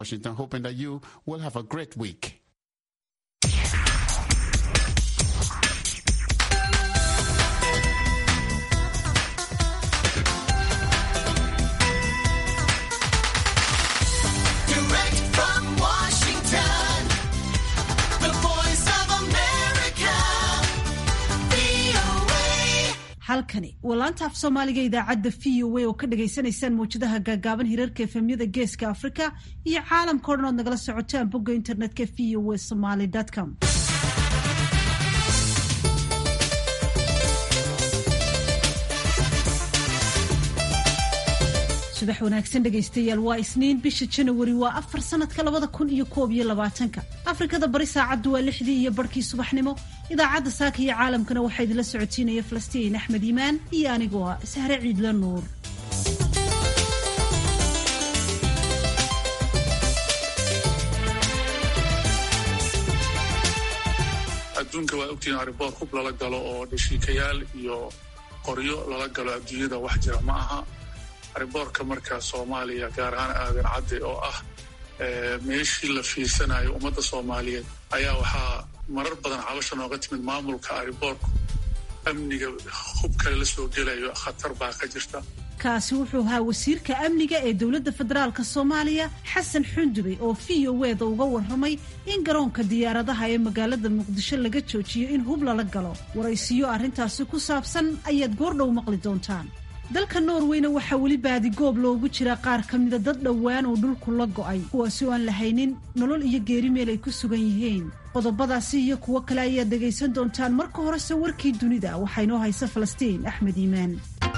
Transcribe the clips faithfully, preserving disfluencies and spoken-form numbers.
Washington, hoping that you will have a great week. Direct from Washington, the voice of America, V O A. halkani waa laanta af soomaaliga idaacadda v o a oo ka dhagaysanaysaan mawjadaha gaagaaban hirarka efemyada geeska afrika iyo caalamka o dhan ood nagala socotaan bogga internetka v o a somaly dot com. subax wanaagsan dhegaystayaal waa isniin bisha janawari waa afar sanadka labada kun iyo koob iyo labaatanka afrikada bari saacaddu waa lixdii iyo barhkii subaxnimo idaacadda saaka iyo caalamkana waxaa idinla socotiinaya falastiin axmed iimaan iyo anigoo ah sahre ciidla nuur. adduunka waa ogtiin ariboor hub lala galo oo dhashiikayaal iyo qoryo lala galo adduunyada wax jira ma aha. ariboorka markaa soomaaliya gaar ahaan aadan cadde oo ah meeshii la fiirsanayo ummadda soomaaliyeed ayaa waxaa marar badan cabasha nooga timid maamulka ariboorku amniga hub kale la soo gelayo khatar baa ka jirta. kaasi wuxuu ahaa wasiirka amniga ee dowladda federaalka soomaaliya xasan xundube oo v o a da uga warramay in garoonka diyaaradaha ee magaalada muqdisho laga joojiyo in hub lala galo. waraysiyo arrintaasi ku saabsan ayaad goordhow maqli doontaan. dalka norweyna waxaa weli baadigoob loogu jira qaar ka mida dad dhowaan oo dhulku la go'ay kuwaasi oo aan lahaynin nolol iyo geeri meel ay ku sugan yihiin. qodobadaasi iyo kuwo kale ayaad dhegaysan doontaan. marka horese warkii dunida waxaa inoo haysa falastiin axmed iimaan.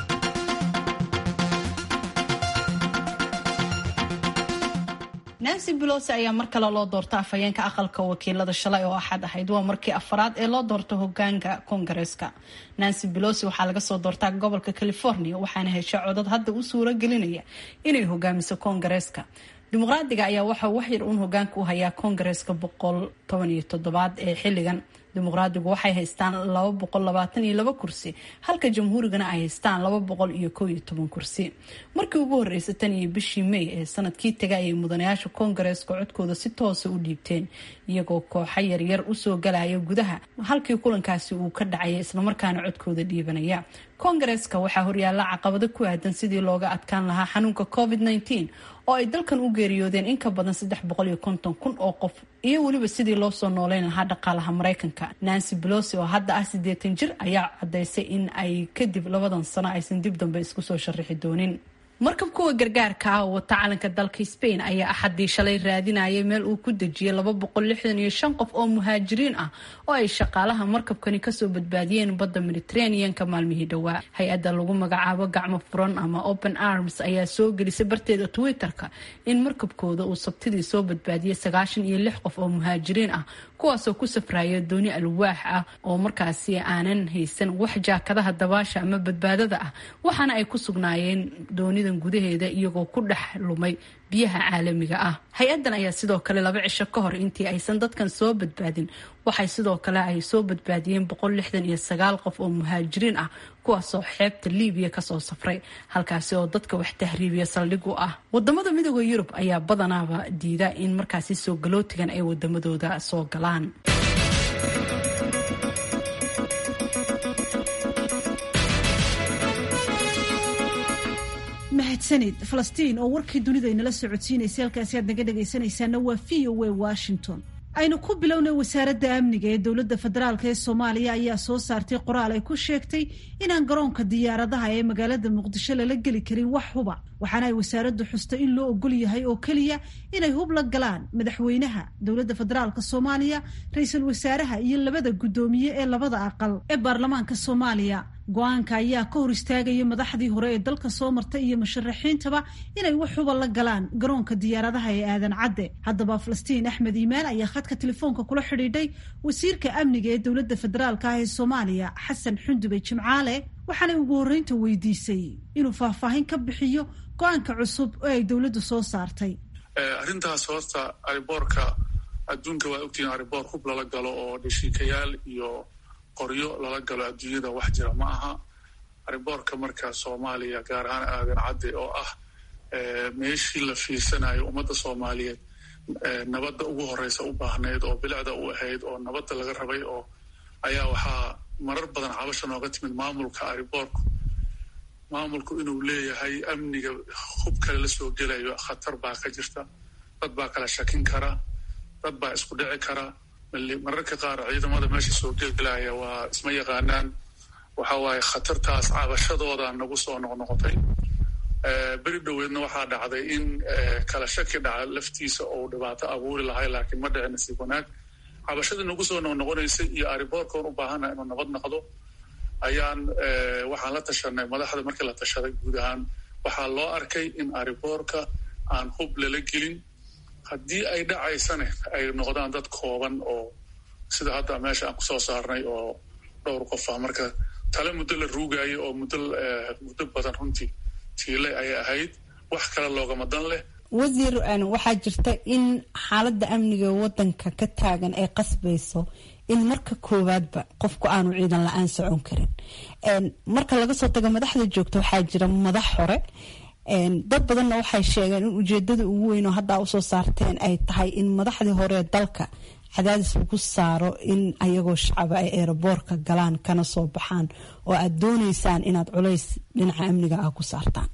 nancy pelosi ayaa mar kale loo doorta afhayeenka aqalka wakiilada shalay oo axad ahayd waa markii afaraad ee loo doorto hogaanka koongareeska. nancy pelosi waxaa laga soo doortaa gobolka california waxaana hesha codad hadda u suuro gelinaya inay hogaamiso koongareeska. dimuqraadiga ayaa waxaa waxyar uun hogaanka u hayaa koongareeska boqol toban iyo toddobaad ee xilligan. dimuqraadigu waxay haystaan laba boqol labaatan iyo laba kursi halka jamhuurigana ay haystaan laba boqol iyo kow iyo toban kursi. markii ugu horreysay tan iyo bishii may ee sanadkii taga ayay mudanayaasha koongareeska codkooda si toosa u dhiibteen iyagoo kooxa yaryar usoo galaya gudaha halkii kulankaasi uu ka dhacaya islamarkaana codkooda dhiibanaya. koongareeska waxaa horyaala caqabado ku aadan sidii looga adkaan lahaa xanuunka covid nineteen oo ay dalkan u geeriyoodeen in ka badan saddex boqol iyo konton kun oo qof iyo weliba sidii loo soo nooleyn lahaa dhaqaalaha maraykanka. nancy pelosi oo hadda ah siddeetan jir ayaa caddaysay in ay kadib labadan sano aysan dib dambe isku soo sharaxi doonin. markab kuwa gargaarka ah oo wata calanka dalka Spain ayaa axadii shalay raadinayay meel uu ku dejiyay laba boqol lixdan iyo shan qof oo muhaajiriin ah oo ay shaqaalaha markabkani kasoo badbaadiyeen badda Mediterranean-ka maalmihii dhawaa. hay-adda lagu magacaabo gacmo furan ama Open Arms ayaa soo gelisay barteeda Twitter-ka in markabkooda uu sabtidii soo badbaadiyay sagaashan iyo lix qof oo muhaajiriin ah kuwaasoo ku safraya dooni alwaax ah oo markaasi aanan haysan wax jaakadaha dabaasha ama badbaadada ah waxaana ay ku sugnaayeen doonida gudaheeda iyagoo ku dhex lumay biyaha caalamiga ah. hay-adan ayaa sidoo kale laba cisho ka hor intii aysan dadkan soo badbaadin waxay sidoo kale ay soo badbaadiyeen boqol lixdan iyo sagaal qof oo muhaajiriin ah kuwaasoo xeebta Liibiya kasoo safray halkaasi oo dadka wax tahriibiya saldhig u ah. wadamada midowga Yurub ayaa badanaaba diida in markaasi soo galootigan ay wadamadooda soo galaan. mahadsanid falastiin oo warkii dunida inala socodsiinaysa halkaasi aad naga dhagaysanaysaana waa v o a Washington. aynu ku bilownay wasaaradda amniga ee dowladda federaalk ee Soomaaliya ayaa soo saartay qoraal ay ku sheegtay inaan garoonka diyaaradaha ee magaalada Muqdisho lala geli karin wax huba waxaana ay wasaaraddu xustay in loo ogol yahay oo kaliya inay hub la galaan madaxweynaha dowladda federaalka Soomaaliya ra'iisul wasaaraha iyo labada gudoomiye ee labada aqal ee baarlamaanka Soomaaliya. go-aanka ayaa ka hor istaagaya madaxdii hore ee dalka soo martay iyo musharaxiintaba inay wax huba la galaan garoonka diyaaradaha ee aadan cadde. haddaba falastiin axmed iimaan ayaa khadka telefoonka kula xidhiidhay wasiirka amniga ee dowladda federaalka ah ee Soomaaliya xasan xundube jimcaale waxaanay ugu horreynta weydiisay inuu faahfaahin ka bixiyo go-aanka cusub oo ay dowladdu soo saartay. arrintaas horta ariboorka adduunka waa ogtiin ariboor hub lala galo oo dhashiikayaal iyo qoryo lala galo adduunyada wax jira ma aha. ariboorka markaa soomaaliya gaar ahaan aadan cadde oo ah meeshii la fiirsanayo ummadda soomaaliyeed nabadda ugu horeysa u baahneyd oo bilicda u ahayd oo nabadda laga rabay oo ayaa waxaa marar badan cabasha nooga timid maamulka ariboorku maamulku inuu leeyahay amniga hub kale la soo gelayo khatar baa ka jirta dad baa kala shakin kara dad baa isku dhici kara mararka qaar ciidamada meesha soo gelaya waa isma yaqaanaan waxa waaye khatartaas cabashadooda nagu soo noqnoqotay beri dhoweedna waxaa dhacday in kala shaki dhaca laftiisa oo dhibaato abuuri lahay laakiin ma dhicin nasiib wanaag cabashadii nagu soo noqnoqonaysay iyo ariboorkoon u baahana inuu nabad noqdo ayaan waxaan la tashanay madaxda markii la tashaday guud ahaan waxaa loo arkay in ariboorka aan hub lala gelin haddii ay dhacaysane ay noqdaan dad kooban oo sida hadda meesha aan kusoo saarnay oo dhowr qof ah marka tale muddo la ruugaayo oo muddo muddo badan runtii tiile ayay ahayd wax kale loogama dan leh wasiir waxaa jirta in xaaladda amniga wadanka ka taagan ay qasbayso in marka koowaadba qofku aanu ciidan la-aan socon karin marka laga soo tago madaxda joogta waxaa jira madax hore dad badanna waxay sheegeen in ujeedada ugu weyn oo haddaa usoo saarteen ay tahay in madaxdii hore dalka cadaadis lagu saaro in ayagoo shacaba ay eeraboorka galaan kana soo baxaan oo aad doonaysaan inaad culays dhinaca amniga ah ku saartaan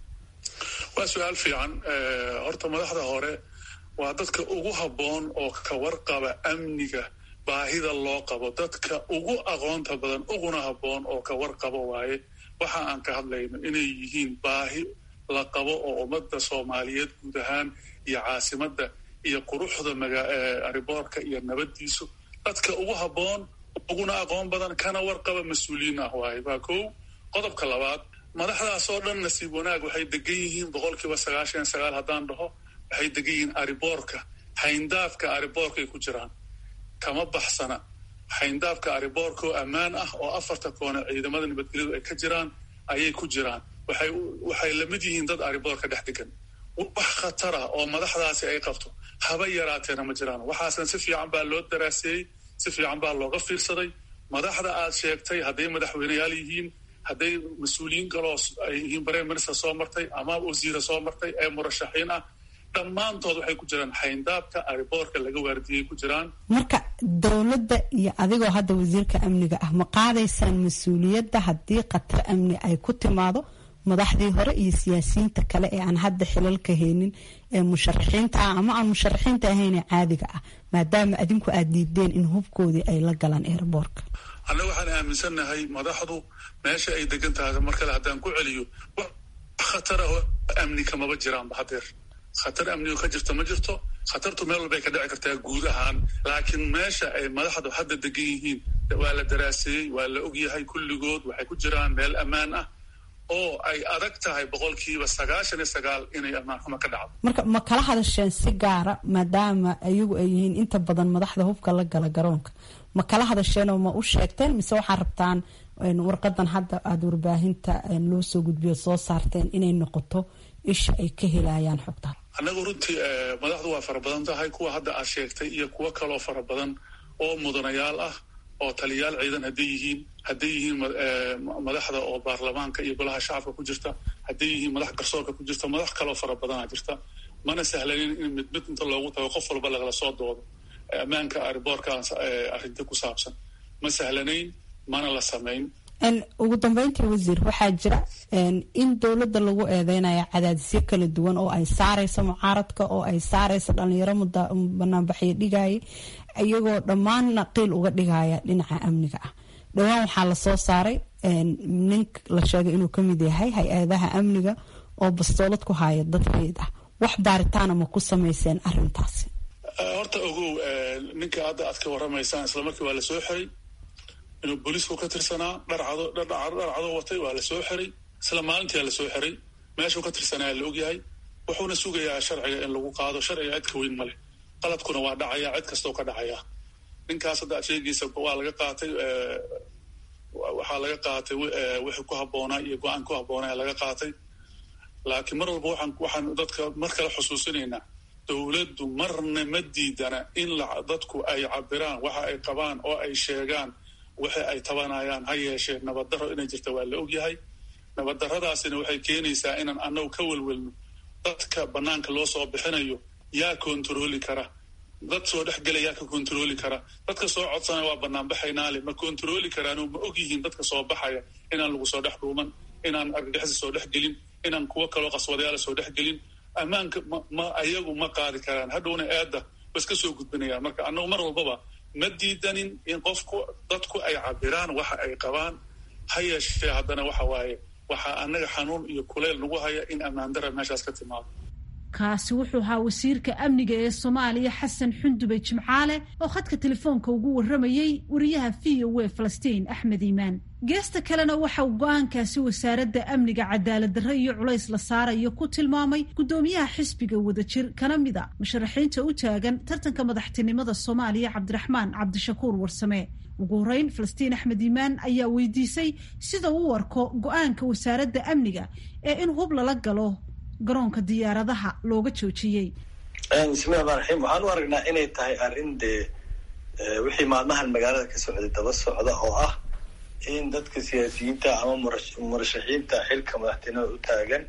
waa su-aal fiican horta madaxda hore waa dadka ugu habboon oo ka warqaba amniga baahida loo qabo dadka ugu aqoonta badan uguna habboon oo ka warqabo waaye waxa aan ka hadlayno inay yihiin baahi la qabo oo ummadda soomaaliyeed guud ahaan iyo caasimadda iyo quruxda ariboorka iyo nabaddiisu dadka ugu habboon uguna aqoon badan kana warqaba mas-uuliyiin ah waaye waa kow qodobka labaad madaxdaas oo dhan nasiib wanaag waxay degan yihiin boqolkiiba sagaashan sagaal haddaan dhaho waxay degan yihiin ariboorka xayndaafka ariboorkaay ku jiraan kama baxsana xayndaafka ariboorka oo ammaan ah oo afarta koone ciidamada nabadgelyadu ay ka jiraan ayay ku jiraan waxay waxay lamid yihiin dad ariboorka dhex degan wax khatara oo madaxdaasi ay qabto haba yaraateena ma jiraan waxaasna si fiican baa loo daraaseeyey si fiican baa looga fiirsaday madaxda aad sheegtay hadday madaxweyneyaal yihiin hadday mas-uuliyiin kaloo ay yihiin prime minister soo martay ama wasiira soo martay ee murashaxiin ah dhammaantood waxay ku jiraan xayndaabka ariboorka laga waardiyey ku jiraan marka dowladda iyo adigoo hadda wasiirka amniga ah ma qaadaysaan mas-uuliyadda haddii khatar amni ay ku timaado madaxdii hore iyo siyaasiyiinta kale ee aan hadda xilalka haynin ee musharaxiinta ah ama aan musharaxiinta ahaynee caadiga ah maadaama adinku aad diideen in hubkoodii ay la galaan eeraboorka annaga waxaan aaminsannahay madaxdu meesha ay degan tahay mar kale haddaan ku celiyo wax khatara oo amni kamaba jiraanba hadeer khatar amnigo ka jirta ma jirto khatartu meel walbay ka dhici kartaa guud ahaan laakiin meesha ay madaxdu hadda degan yihiin waa la daraaseeyey waa la ogyahay kulligood waxay ku jiraan meel ammaan ah oo ay adag tahay boqolkiiba sagaashan iyo sagaal inay ammaan xumo ka dhacdo marka ma kala hadasheen si gaara maadaama ayagu ay yihiin inta badan madaxda hubka la gala garoonka ma kala hadasheen oo ma u sheegteen mise waxaa rabtaan warqadan hadda aada warbaahinta loo soo gudbiyo soo saarteen inay noqoto isha ay ka helayaan xogtaan annagu runtii madaxdu waa fara badan tahay kuwa hadda aad sheegtay iyo kuwo kaloo fara badan oo mudanayaal ah oo taliyaal ciidan hadday yihiin hadday yihiin madaxda oo baarlamaanka iyo golaha shacabka ku jirta hadday yihiin madax garsoorka ku jirta madax kaloo fara badanaa jirta mana sahlanin in mid mid inta loogu tago qof walba lagala soo doodo ammaanka ariboorkaas arrinta ku saabsan ma sahlanayn mana la samayn ugu dambeyntii wasiir waxaa jira in dowladda lagu eedeynayo cadaadisyo kala duwan oo ay saareyso mucaaradka oo ay saareyso dhalinyaro banaanbaxyo dhigaya iyagoo dhammaanna qiil uga dhigaya dhinaca amniga ah dhowaan waxaa lasoo saaray nin la sheegay inuu kamid yahay hay-adaha amniga oo bastoolad ku haya dad reed ah wax baaritaana ma ku sameyseen arintaasi horta ogow ninka hadda aad ka waramaysaan isla markii waa lasoo xiray inuu booliisku ka tirsanaa dharcado dharcado watay waa lasoo xiray isla maalintii lasoo xiray meeshuu ka tirsanaa la ogyahay wuxuuna sugayaa sharciga in lagu qaado sharciga cid ka weyn male qaladkuna waa dhacaya cid kastoo ka dhacaya ninkaas hadda sheegiisa waa laga qaatay waxaa laga qaatay wixii ku habboonaa iyo go-aan ku habboonaa laga qaatay laakiin mar walba waxaan waxaan dadka mar kale xusuusinaynaa dowladdu marna ma diidana in dadku ay cabiraan waxa ay qabaan oo ay sheegaan waxa ay tabanayaan ha yeeshee nabaddarro inay jirta waa la ogyahay nabaddarradaasina waxay keenaysaa inaan annagu ka welwelno dadka banaanka loo soo bixinayo yaa kontarooli kara dad soo dhex gelayaa ka kontrooli kara dadka soo codsana waa banaanbaxaynaale ma kontrooli karaan ma og yihiin dadka soo baxaya inaan lagu soo dhex dhuuman inaan argagixisa soo dhex gelin inaan kuwo kaloo qaswadayaala soo dhex gelin ammaanka ma ayagu ma qaadi karaan hadhowna aada bas ka soo gudbinayaan marka annagu mar walbaba ma diidanin in qofku dadku ay cabiraan waxa ay qabaan ha yeeshee haddana waxa waaye waxaa annaga xanuun iyo kuleyl nagu haya in ammaan dara meeshaas ka timaado kaasi wuxuu ahaa wasiirka amniga ee Soomaaliya Xasan Xundube Jimcaale oo khadka telefoonka ugu waramayay wariyaha V O A Falastiin Axmed Iimaan geesta kalena waxa uu go'aankaasi wasaaradda amniga cadaalad darro iyo culays la saarayo ku tilmaamay gudoomiyaha xisbiga wadajir kana mid ah musharaxiinta u taagan tartanka madaxtinimada Soomaaliya Cabdiraxmaan Cabdishakuur Warsame ugu horeyn Falastiin Axmed Iimaan ayaa weydiisay sida uu warko go'aanka wasaaradda amniga ee in hub lala galo garoonka diyaaradaha looga joojiyay bismillahi rahmaani rahiim waxaan u aragnaa inay tahay arrin dee wixii maalmahan magaalada ka socday daba socda oo ah in dadka siyaasiyiinta ama murashaxiinta xilka madaxtinimada u taagan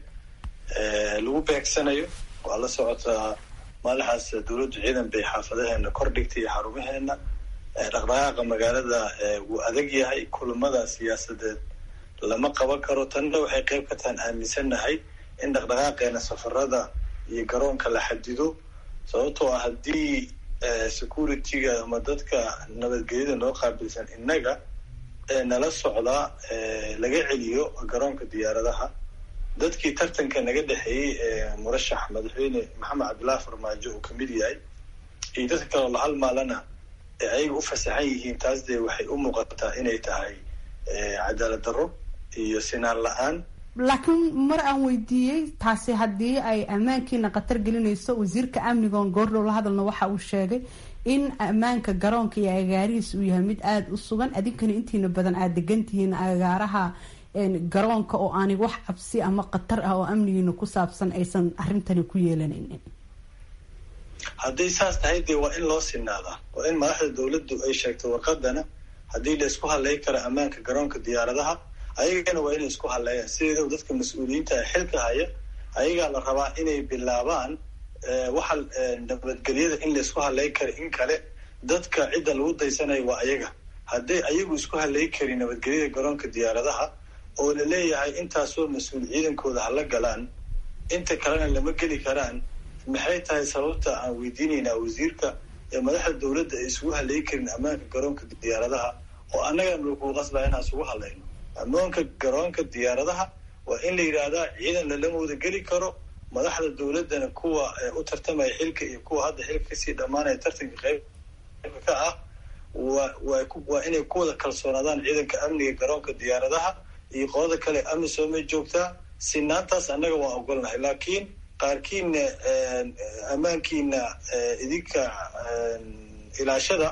lagu beegsanayo waa la socotaa maalaxaas dowladdu ciidan bay xaafadaheena kor dhigtay iyo xarumaheena dhaqdhaqaaqa magaalada wuu adag yahay kulamada siyaasadeed lama qaban karo tanna waxay qayb ka tahan aaminsannahay in dhaqdhaqaaqeena safarada iyo garoonka la xadido sababtoo ah haddii security-ga ama dadka nabadgelyada noo qaabilsan innaga nala socdaa laga celiyo garoonka diyaaradaha dadkii tartanka naga dhexeeyey murashax madaxweyne maxamed cabdullaahi farmaajo uu kamid yahay iyo dadka kaloo la halmaalana ayaga u fasaxan yihiin taas dee waxay u muuqataa inay tahay cadaalad darro iyo sinaan la-aan laakiin mar aan weydiiyey taasi haddii ay ammaankiina khatar gelinayso wasiirka amniga oon goordhow la hadalna waxa uu sheegay in ammaanka garoonka iyo agaarihiis uu yahay mid aada u sugan adinkana intiina badan aada degantihiin agaaraha garoonka oo aanay wax cabsi ama khatar ah oo amnigiina ku saabsan aysan arrintani ku yeelanaynin hadday saas tahay dee waa in loo sinaadaa waa in madaxda dowladdu ay sheegto warqadana haddii la isku hadlay kara ammaanka garoonka diyaaradaha ayagana waa inay isku hadleeyaan sideeda dadka mas-uuliyiinta xilka haya ayagaa la rabaa inay bilaabaan waxa nabadgelyada in la isku hadlay kara in kale dadka cidda lagu daysanayo waa ayaga hadday ayagu isku hadlay karin nabadgelyada garoonka diyaaradaha oo la leeyahay intaasoo mas-uul ciidankooda hala galaan inta kalena lama geli karaan maxay tahay sababta aan weydiinaynaa wasiirka ee madaxda dowladda ay isugu hadlay karin ammaanka garoonka diyaaradaha oo annagana lagu qasbaa inaan isugu hadlayno ammaanka garoonka diyaaradaha waa in la yidhaahdaa ciidan lalama wada geli karo madaxda dowladdana kuwa u tartamaya xilka iyo kuwa hadda xilka kasii dhammaanaya tartanka qeybka ka ah waa waa waa inay ku wada kalsoonaadaan ciidanka amniga garoonka diyaaradaha iyo qolada kale amisoomay joogtaa sinaantaas annaga waan ogolnahay laakiin qaarkiina ammaankiina idinka ilaashada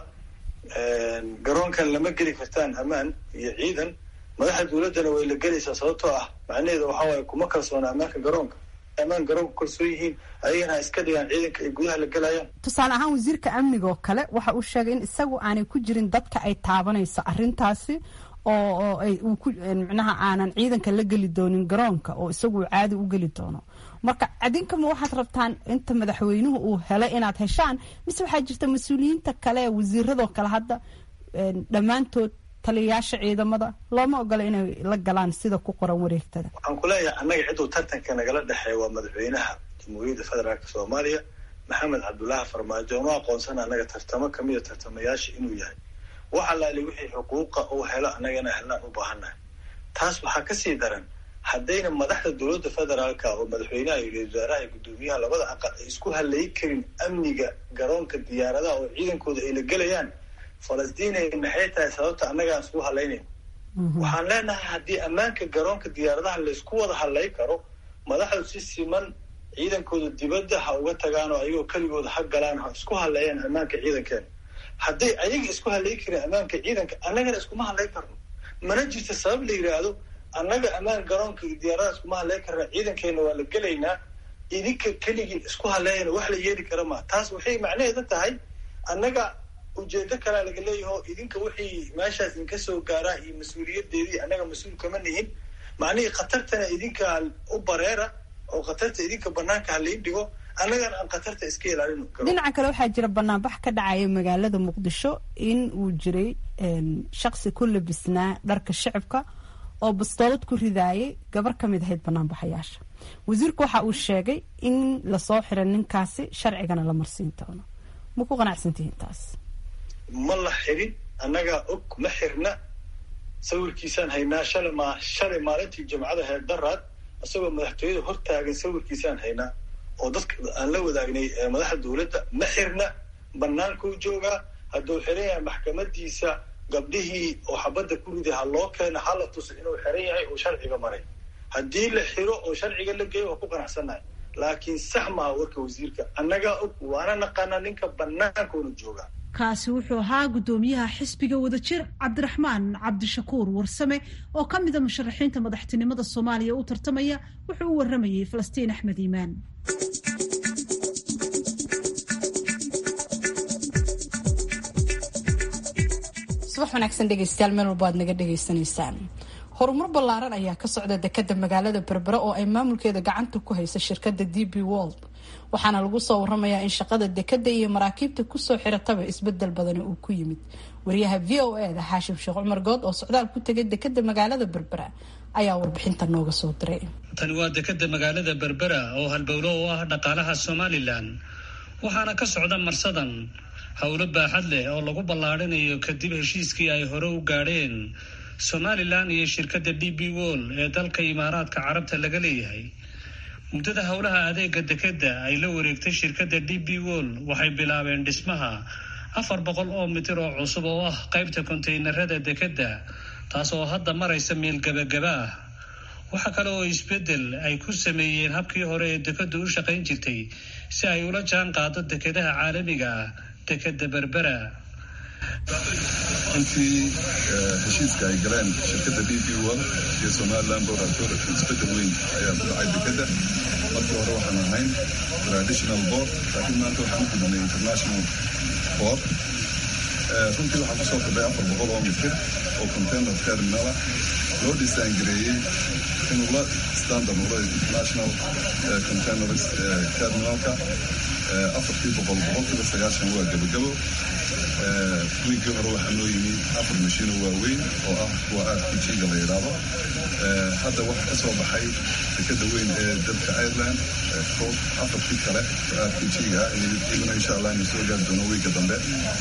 garoonkan lama geli kartaan ammaan iyo ciidan madaxda dowladdana way la gelaysaa sababtoo ah macnaheeda waxaa waaye kuma kalsoona ammaanka garoonka ammaan garoonka kalsoon yihiin ayagana ha iska dhigaan ciidanka ay gudaha la gelayaan tusaale ahaan wasiirka amniga oo kale waxa uu sheegay in isagu aanay ku jirin dadka ay taabanayso arrintaasi oo oo ay uu ku macnaha aanan ciidanka la geli doonin garoonka oo isagu caadi u geli doono marka adinkama waxaad rabtaan inta madaxweynuhu uu helay inaad heshaan mise waxaa jirta mas-uuliyiinta kale ee wasiiradoo kale hadda dhammaantood taliyayaasha ciidamada looma ogola inay la galaan sida ku qoran wareegtada waxaan ku leeyahay annaga ciduu tartanka nagala dhexeeya waa madaxweynaha jamhuuriyadda federaalka soomaaliya maxamed cabdullaahi farmaajo ma aqoonsana annaga tartamo kamida tartamayaasha inuu yahay wax allaali wixii xuquuqa uu helo annagana helnaan u baahannahay taas waxaa kasii daran haddayna madaxda dowladda federaalka oo madaxweynaha iyo ra-iisul wasaaraha iyo guddoomiyaha labada aqal ay isku hadlay karin amniga garoonka diyaaradaha oo ciidankooda ay la gelayaan falastiin maxay tahay sababta annagaan isku hadlaynayn waxaan leenahay haddii ammaanka garoonka diyaaradaha laysku wada hadlay karo madaxdu si siman ciidankooda dibadda ha uga tagaan oo ayagoo keligooda ha galaan ha isku hadleeyaan ammaanka ciidankeena hadday ayaga isku hadlay karin ammaanka ciidanka annagana iskuma hadlay karno mana jirto sabab la yidhaahdo annaga ammaan garoonka diyaaradaha iskuma hadlay karna ciidankeena waa la gelaynaa idinka keligii isku hadleeyana wax la yeeli kara maa taas waxay macnaheeda tahay annaga ujeedo kalaa laga leeyaho idinka wixii meeshaas idinka soo gaaraa iyo mas-uuliyadeedii annaga mas-uul kama nihin macnihii khatartana idinka u bareera oo khatarta idinka banaanka halain dhigo annagana aan khatarta iska ilaalin karo. dhinaca kale waxaa jira banaanbax ka dhacaya magaalada muqdisho in uu jiray shaqsi ku labisnaa dharka shacabka oo bastoolad ku ridaayay gabar ka mid ahayd banaanbaxayaasha. wasiirku waxa uu sheegay in lasoo xiray ninkaasi sharcigana la marsiin doono. ma ku qanacsantihiin taas? ma la xirin, annagaa og, ma xirna. sawirkiisaan haynaa shalay ma shalay maalintii jimcada heer daraad isagoo madaxtooyada hortaagan sawirkiisaan haynaa oo dadka aan la wadaagnay madaxda dowladda. ma xirna, bannaankuu joogaa. hadduu xiran yahay maxkamadiisa gabdhihii oo xabadda ku riday ha loo keena, hala tuso inuu xiran yahay oo sharciga maray. haddii la xiro oo sharciga la geeyo waa ku qanacsannahay, laakiin sax maaha warka wasiirka. annagaa og, waana naqaanaa ninka bannaankuuna joogaa. kaasi wuxuu ahaa guddoomiyaha xisbiga wadajir cabdiraxmaan cabdishakuur warsame oo ka mida musharaxiinta madaxtinimada soomaaliya u tartamaya. wuxuu u waramayay falastiin axmed iimaan. subax wanaagsan dhegeystayaal, meel walba aad naga dhegeysanaysaan. horumar ballaaran ayaa ka socda dekada magaalada berbera oo ay maamulkeeda gacanta ku haysa shirkada D B World, waxaana lagu soo waramayaa in shaqada dekada iyo maraakiibta kusoo xirataba isbedel badani uu ku yimid. wariyaha V O A da Xaashim Sheekh Cumar Good oo socdaal ku tegay dekada magaalada berbera ayaa warbixinta nooga soo diray. tani waa dekada magaalada berbera oo halbowlo u ah dhaqaalaha Somaliland, waxaana ka socda marsadan howlo baaxad leh oo lagu ballaarinayo kadib heshiiskii ay hore u gaadheen Somaliland iyo shirkadda D B World ee dalka Imaaraadka Carabta laga leeyahay. muddada howlaha adeega dekada ay la wareegtay shirkadda D B World waxay bilaabeen dhismaha afar boqol oo mitir oo cusub oo ah qaybta konteynerada dekada, taas oo hadda maraysa meel gabagaba ah. waxa kale oo isbedel ay ku sameeyeen habkii hore ee dekadu u shaqayn jirtay si ay ula jaan qaado dekadaha caalamiga ah. dekada berbera intii heshiiska ay galeen shirkadda D B World iyo Somaliland Port Authority isbedel weyn ayaa ku dhacay dekada. markii hore waxaan ahayn traditional port, laakiin maanta waxaan u gudubnay international port. runtii waxaan kusoo kordhay afar boqol oo mitir oo container terminal ah loo design gareeyey inuu la standard noqdo international containers terminalka. afartii boqol boqolkiiba sagaashan waa gabagabo. wiigii hore waxaa noo yimi afar mashiino waaweyn oo ah kuwa R P G-ga la yidhaahdo. hadda waxaa ka soo baxay dekada weyn ee dalka Ireland afartii kale R P G-ga iyaguna insha allah inay soo gaari doono wiiga dambe.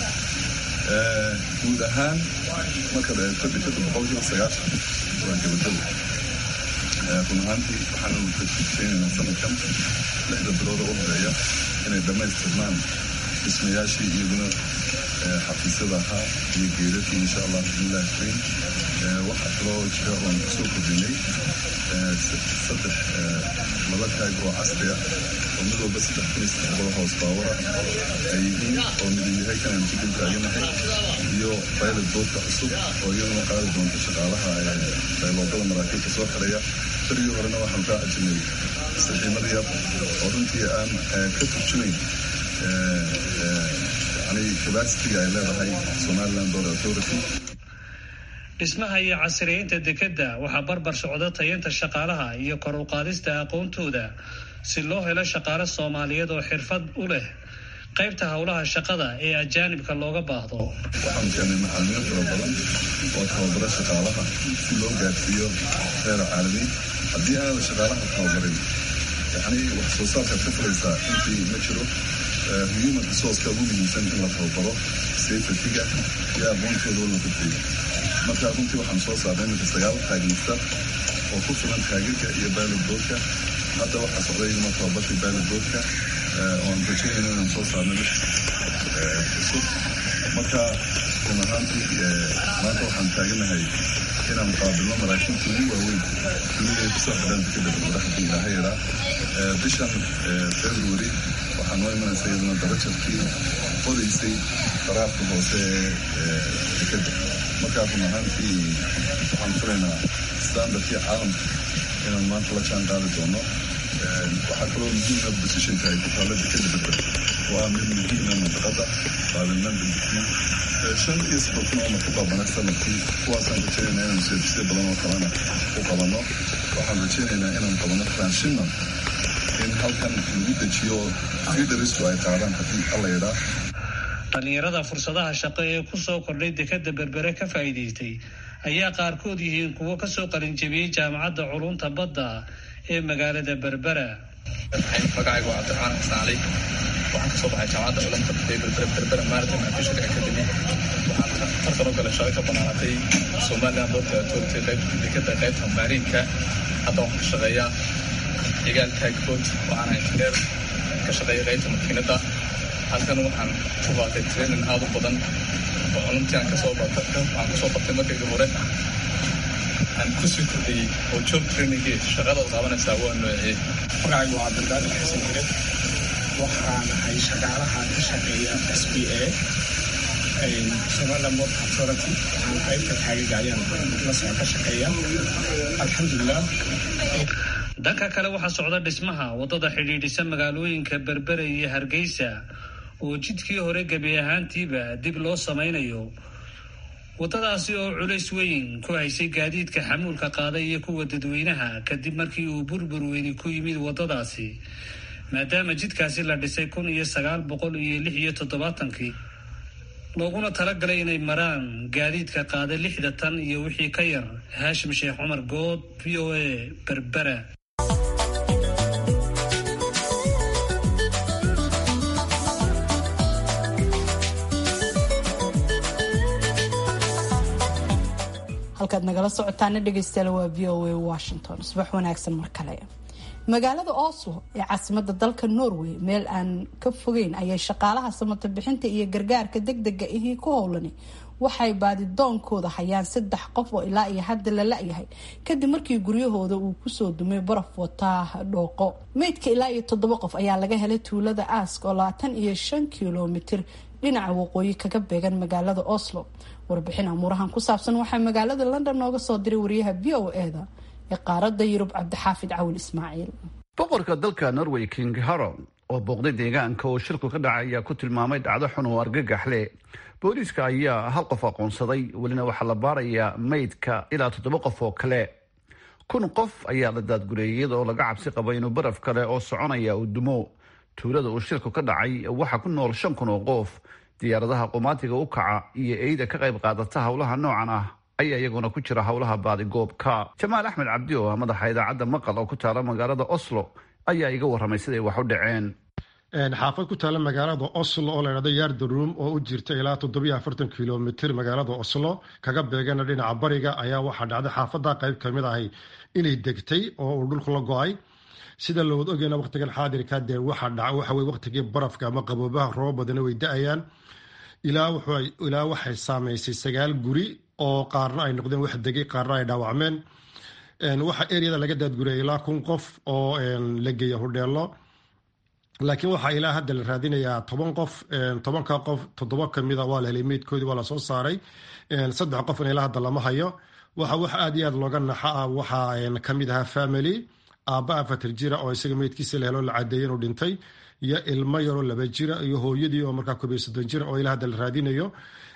guud ahaan marka la eegto dekada boqolkiiba sagaashan waa gabagabo. run ahaantii waxaanu rajaynaynaa sanadkan lixda bilood oo u horeeya inay dhammaystirmaan dhismayaashii iyaguna xafiisyada ahaa iyo geedadkii insha allah bismillahi kariim. waxaa kaloo jira oon kusoo kordhinay saddex laba taag oo casri ah oo mid walba saddex kun iyo saddex boqol hoos baawara ay yihiin oo mid yahay kanaan jidin taaganahay iyo pilot boatka cusub oo iyaduna qaadi doonta shaqaalaha bayloodada maraakiibta soo xiraya. berigii horena waxaan kaa ajinay saxiimada yar oo runtii aan ka turjumayn yani capacity-ga ay leedahay Somaliland Port Authority. dhismaha iyo casriyeynta dekada waxaa barbar socda tayeynta shaqaalaha iyo kor u qaadista aqoontooda si loo helo shaqaale Soomaaliyeed oo xirfad u leh qaybta howlaha shaqada ee ajaanibka looga baahdo. waxaan keenay macallimiin fara badan oo tababara shaqaalaha si loo gaarsiiyo heer caalami. haddii aanad shaqaalaha tababarin yani wax soo saarkaad ka fulaysaa intii ma jiro. human resourceka ugu muhiimsan in la tababaro safety-ga iyo aqoontooda oo la kordhiyo. marka runtii waxaan soo saarnay iminka sagaal taagmista oo ku filan taagirka iyo pilot boatka. hadda waxaa socday iyaguna tababarkii pilot boatka oon rajaynayna inaan soo saarno lix cusub. marka run ahaantii maanta waxaan taaganahay inaan qaabilno maraakiibta ugu waaweyn dunida kusoo xidhaan dekada berbera haddii ilaaha yaraa. bishan february waxaa noo imanaysa iyaduna darajarkii qodaysay qaraarka hoose ee dekada. markaa run ahaantii waxaan furaynaa standardkii caalamka inaan maanta la jaan qaadi doono. waxaa kaloo muhiima positionka ay ku taalla dekada berbera waa mid muhiima mantaqada qaabilnaan dambikii shan iyo soddon kun oo marka baabana sanadkii. kuwaasaan rajaynaynaa inaan service badan oo kalena u qabanno. waxaan rajaynaynaa inaan qabano transshipment in halkan lagu dejiyo fiidaristu ay qaadaan haddii alla yidhaa. dhalinyarada fursadaha shaqo ee ku soo kordhay dekada berbere ka faa'iidaystay ayaa qaarkood yihiin kuwo kasoo qalinjabiyey jaamacadda culunta badda ee magaalada berbera. magacaygu waa cabdiraxmaan xasan cali, waxaan kasoo baxay jaamacadda culumta badda ee berbera berbera maritime and fishery academy. waxaan tartan u galay shaqo ka banaanatay somaliland port authority qaybta dekada qaybta maariinka. hadda waxaan ka shaqeeyaa cigaal taagbood, waxaana injineer ka shaqeeya qaybta makiinada. halkan waxaan ku qaatay training aad u badan oo culumtii aan kasoo waxaan kusoo bartay markaygii hore aan kusii kordhiyey oo job trainingii shaqada u qaabanaysaa waa noociyey. magacaygu waa cabdilqaadir xasan jire, waxaan ahay shaqaalaha ka shaqeeya s b a Somaliland Port Authority. waxaan qaybta taagagaayan lasoo ka shaqeeya alxamdulilah. dhanka kale waxaa socda dhismaha wadada xidhiidhisa magaalooyinka berbere iyo hargeysa oo jidkii hore gebi ahaantiiba dib loo samaynayo. wadadaasi oo culays weyn ku haysay gaadiidka xamuulka qaaday iyo kuwa dadweynaha kadib markii uu burbur weyni ku yimid wadadaasi, maadaama jidkaasi la dhisay kun iyo sagaal boqol iyo lix iyo toddobaatankii looguna talagalay inay maraan gaadiidka qaada lixda tan iyo wixii ka yar. haashim sheekh cumar good, v o a, berbera. halkaad nagala socotaana dhegeystayaal waa v o a Washington. subax wanaagsan mar kale. magaalada Oslo ee caasimada dalka Norway, meel aan ka fogeyn, ayay shaqaalaha samata bixinta iyo gargaarka degdega ahi ku howlani waxay baadidoonkooda hayaan saddex qof oo ilaa iyo hadda la la'yahay kadib markii guryahooda uu kusoo dumay baraf wataa dhooqo. meydka ilaa iyo toddoba qof ayaa laga helay tuulada Ask oo labaatan iyo shan kiiloomitir dhinaca waqooyi kaga beegan magaalada Oslo. warbixin amuurahan ku saabsan waxaa magaalada London nooga soo diray wariyaha v o a-da ee qaaradda Yurub Cabdixaafid Cawil Ismaaciil. boqorka dalka Norway King Harald oo booqday deegaanka oo shirku ka dhacay ayaa ku tilmaamay dhacdo xun oo argagax leh. booliiska ayaa hal qof aqoonsaday, welina waxaa la baarayaa meydka ilaa toddoba qof oo kale. kun qof ayaa la daadgureeyay iyadoo laga cabsi qabo inuu baraf kale oo soconaya uu dumo. tuulada uu shirku ka dhacay waxaa ku nool shan kun oo qof. diyaaradaha qumaatiga u kaca iyo eyda ka qayb qaadata howlaha noocan ah ayaa iyaguna ku jira howlaha baadigoobka. jamaal axmed cabdi oo ah madaxa idaacadda maqal oo ku taala magaalada Oslo ayaa iga warramay siday wax u dhaceen. xaafad ku taala magaalada Oslo oo la yiraahdo Yardarum oo u jirta ilaa toddoba iyo afartan kiiloomitir magaalada Oslo kaga beegana dhinaca bariga ayaa waxaa dhacday xaafada qayb kamid ahay inay degtay oo uu dhulku la go'ay. sida loo ogeeyna waqtigan xaadirka dee waxa dhaca waxa way waqtigii barafka ama qaboobaha roob badan way da'ayaan. ilaa wuxuu ilaa waxay saameysay sagaal guri oo qaarna ay noqdeen wax degay qaarna ay dhaawacmeen. waxa area laga daadguriyay ilaa kun qof oo la geeyo hodheelo, laakiin waxa ilaa hadda la raadinayaa toban qof. tobanka qof toddoba kamid ah waa la helay meydkoodii waa la soo saaray. saddex qof ilaa hadda lama hayo. waxa wax aad iyo aad looga naxa ah waxa kamid ahaa family aabba afatar jira oo isaga meydkiisa la helo la cadeeyay inuu dhintay, iyo ilmo yaroo laba jira iyo hooyadii oo markaa koob iyo soddon jir oo ilaa hadda la raadinayo.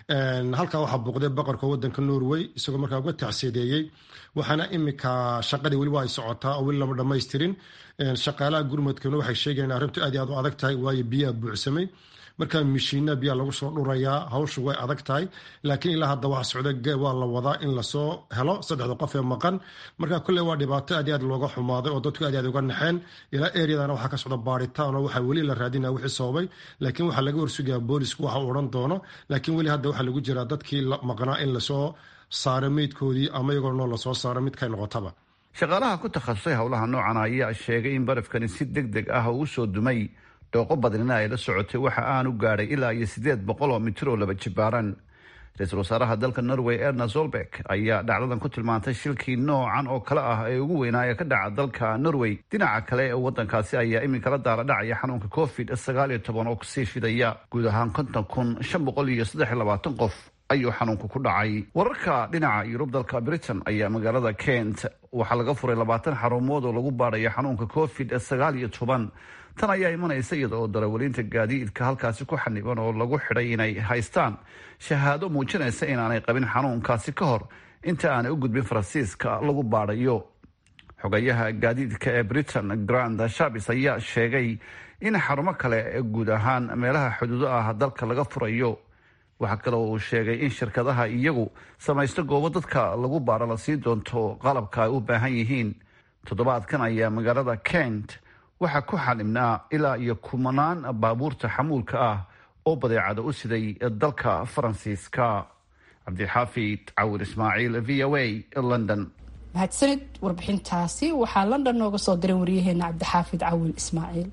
halkaa waxaa booqday boqorka wadanka Norway isagoo markaa uga tacsiideeyey. waxaana imika shaqadii weli waa ay socotaa oo weli lama dhamaystirin. shaqaalaha gurmadkana waxay sheegayaan arrintu aad iyo aad u adag tahay waayo biyaha buuxsamay, markaa mishiina biyaa lagu soo dhurayaa, hawshu way adag tahay. laakiin ilaa hadda waxa socda waa la wadaa in lasoo helo saddexda qof ee maqan. marka kulley waa dhibaato aad iyo aad looga xumaaday oo dadku aad iyo aad uga naxeen. ilaa eryadana waxaa ka socda baaritaan oo waxaa weli la raadinaya wixii sababay, laakiin waxaa laga warsugayaa boolisku waxa uu odhan doono. laakiin weli hadda waxaa lagu jiraa dadkii maqnaa in lasoo saaro meydkoodii ama iyagoo noo lasoo saaro midkay noqotaba. shaqaalaha ku takhasusay howlaha noocan ayaa sheegay in barafkani si deg deg ah uu soo dumay. dhooqo badnina ay la socotay waxa aanu gaadhay ilaa iyo sideed boqol oo mitir oo laba jibaaran. ra-iisul wasaaraha dalka Norway Erna Solberg ayaa dhacdadan ku tilmaantay shilkii noocan oo kale ah ee ugu weynaa ee ka dhaca dalka Norway. dhinaca kale ee wadankaasi ayaa iminka la daala dhacaya xanuunka covid sagaal iyo toban oo kusii fidaya. guud ahaan konton kun shan boqol iyo saddex iyo labaatan qof ayuu xanuunku ku dhacay. wararka dhinaca Yurub, dalka Britain ayaa magaalada Kent waxaa laga furay labaatan xarumood oo lagu baarayo xanuunka covid sagaal iyo toban. tan ayaa imanaysa iyada oo darawaliinta gaadiidka halkaasi ku xaniban oo lagu xidhay inay haystaan shahaado muujinaysa inaanay qabin xanuunkaasi ka hor inta aanay u gudbin Faransiiska lagu baadhayo. xogayaha gaadiidka ee britain grand shabis ayaa sheegay in xarumo kale guud ahaan meelaha xuduudo ah dalka laga furayo. waxaa kale oo uu sheegay in shirkadaha iyagu samaysto goobo dadka lagu baaro la sii doonto qalabka ay u baahan yihiin. toddobaadkan ayaa magaalada kent waxaa ku xalimnaa ilaa iyo kumanaan baabuurta xamuulka ah oo badeecada u siday dalka faransiiska. cabdixaafid cawir ismaaciil, v o a, london. mahadsanid warbixintaasi waxaa london nooga soo diray waryaheena cabdixaafid cawil ismaaciil.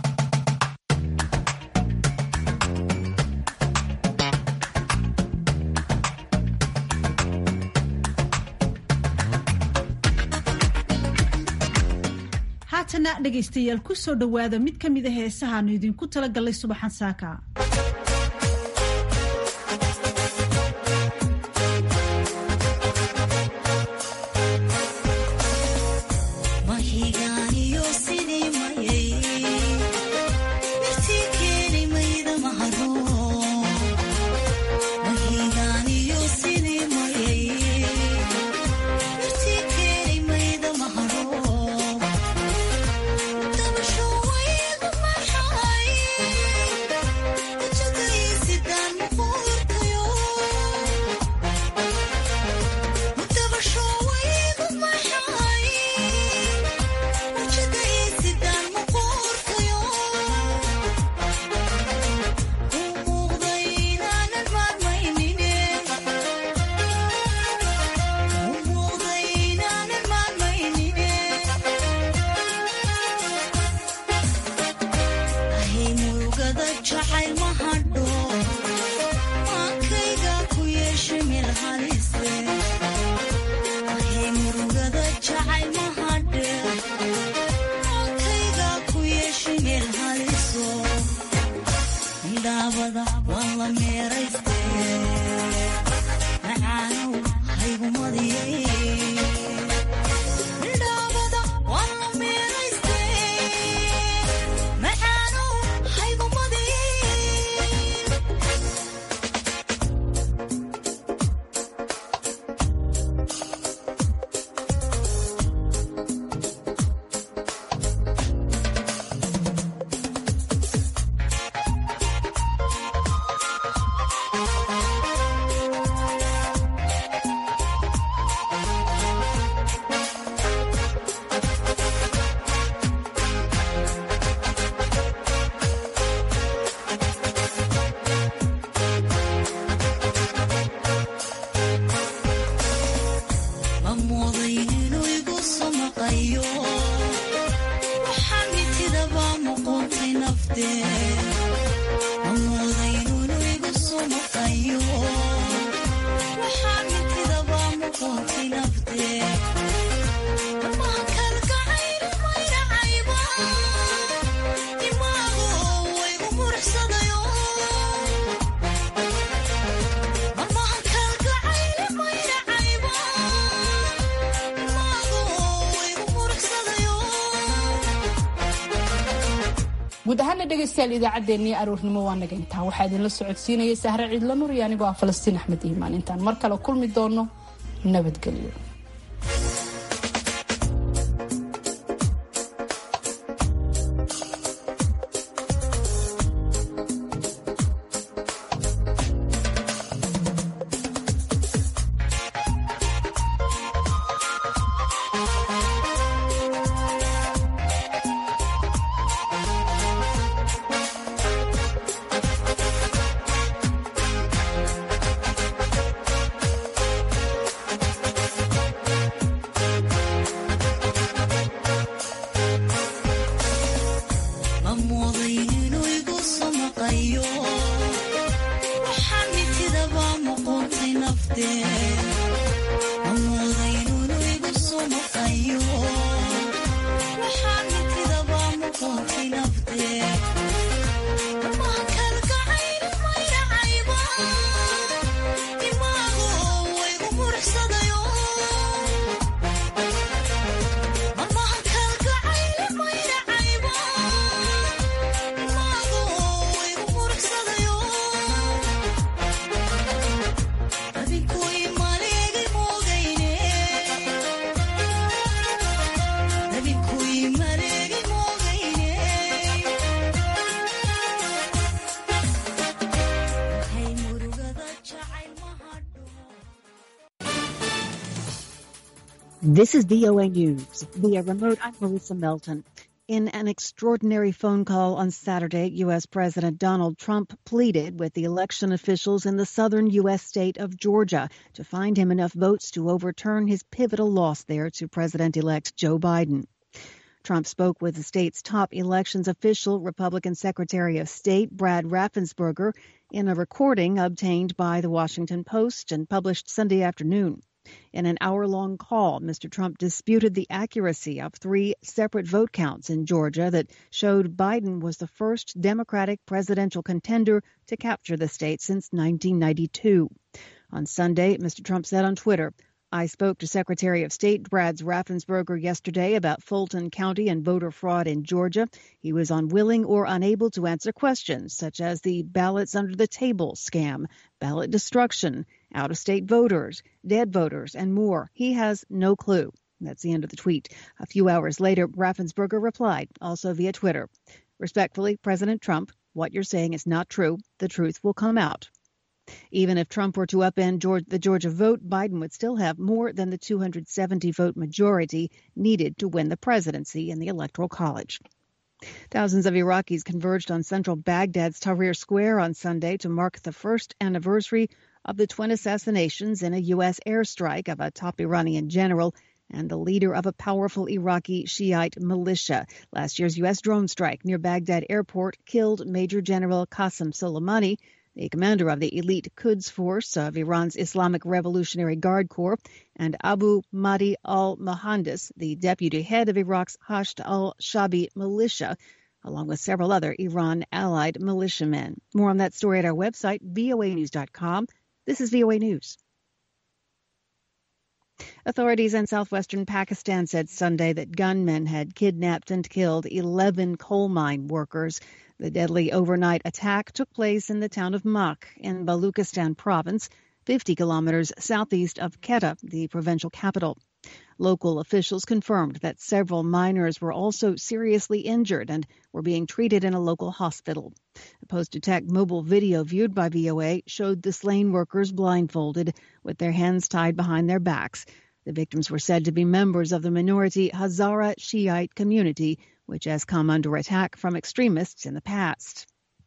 haatana dhegaystayaal ku soo dhowaada mid ka mid a heesahaanu idinku talagalay subaxan saaka. guud ahaana dhegaystayaal idaacaddeenii aroornimo waa naga intaa. waxaa idinla socodsiinayay sahre ciidla nur iyo anigoo ah falastiin axmed iimaan. intaan mar kale kulmi doono nabadgelyo. This is V O A News. Via remote, I'm Marissa Melton. In an extraordinary phone call on Saturday, U S. President Donald Trump pleaded with the election officials in the southern U S state of Georgia to find him enough votes to overturn his pivotal loss there to President-elect Joe Biden. Trump spoke with the state's top elections official, Republican Secretary of State Brad Raffensperger, in a recording obtained by the Washington Post and published Sunday afternoon. In an hour-long call, Mister Trump disputed the accuracy of three separate vote counts in Georgia that showed Biden was the first Democratic presidential contender to capture the state since nineteen ninety-two. On Sunday, Mister Trump said on Twitter, "I spoke to Secretary of State Brad Raffensperger yesterday about Fulton County and voter fraud in Georgia. He was unwilling or unable to answer questions such as the ballots under the table scam, ballot destruction, out-of-state voters, dead voters, and more. He has no clue." That's the end of the tweet. A few hours later, Raffensperger replied, also via Twitter, "Respectfully, President Trump, what you're saying is not true. The truth will come out." Even if Trump were to upend Georgia, the Georgia vote, Biden would still have more than the two hundred seventy vote majority needed to win the presidency in the Electoral College. Thousands of Iraqis converged on central Baghdad's Tahrir Square on Sunday to mark the first anniversary of the twin assassinations in a U S airstrike of a top Iranian general and the leader of a powerful Iraqi Shiite militia. Last year's U S drone strike near Baghdad airport killed Major General Qasem Soleimani, the commander of the elite Quds Force of Iran's Islamic Revolutionary Guard Corps, and Abu Mahdi al-Mohandes, the deputy head of Iraq's Hashd al-Shabi militia, along with several other Iran-allied militiamen. More on that story at our website, V O A news dot com. This is V O A News. Authorities in southwestern Pakistan said Sunday that gunmen had kidnapped and killed eleven coal mine workers. The deadly overnight attack took place in the town of Mak in Baluchistan province, fifty kilometers southeast of Quetta, the provincial capital. Local officials confirmed that several miners were also seriously injured and were being treated in a local hospital. A post-attack mobile video viewed by V O A showed the slain workers blindfolded with their hands tied behind their backs. The victims were said to be members of the minority Hazara Shiite community, which has come under attack from extremists in the past.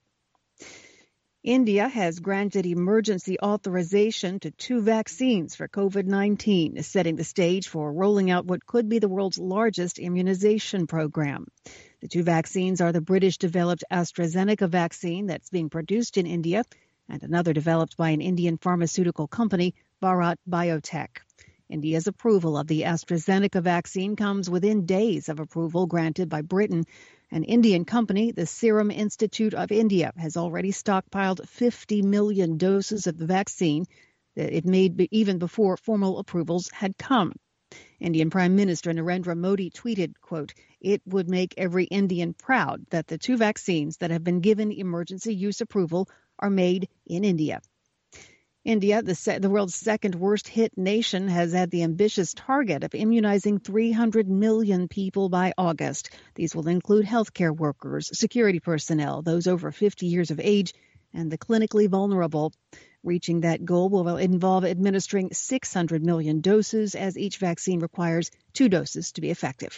India has granted emergency authorization to two vaccines for COVID nineteen, setting the stage for rolling out what could be the world's largest immunization program. The two vaccines are the British-developed AstraZeneca vaccine that's being produced in India and another developed by an Indian pharmaceutical company, Bharat Biotech. India's approval of the AstraZeneca vaccine comes within days of approval granted by Britain. An Indian company, the Serum Institute of India, has already stockpiled fifty million doses of the vaccine that it made even before formal approvals had come. Indian Prime Minister Narendra Modi tweeted, quote, "It would make every Indian proud that the two vaccines that have been given emergency use approval are made in India." India, the, se- the world's second worst hit nation, has had the ambitious target of immunizing three hundred million people by August. These will include healthcare workers, security personnel, those over fifty years of age, and the clinically vulnerable. Reaching that goal will involve administering six hundred million doses, as each vaccine requires two doses to be effective.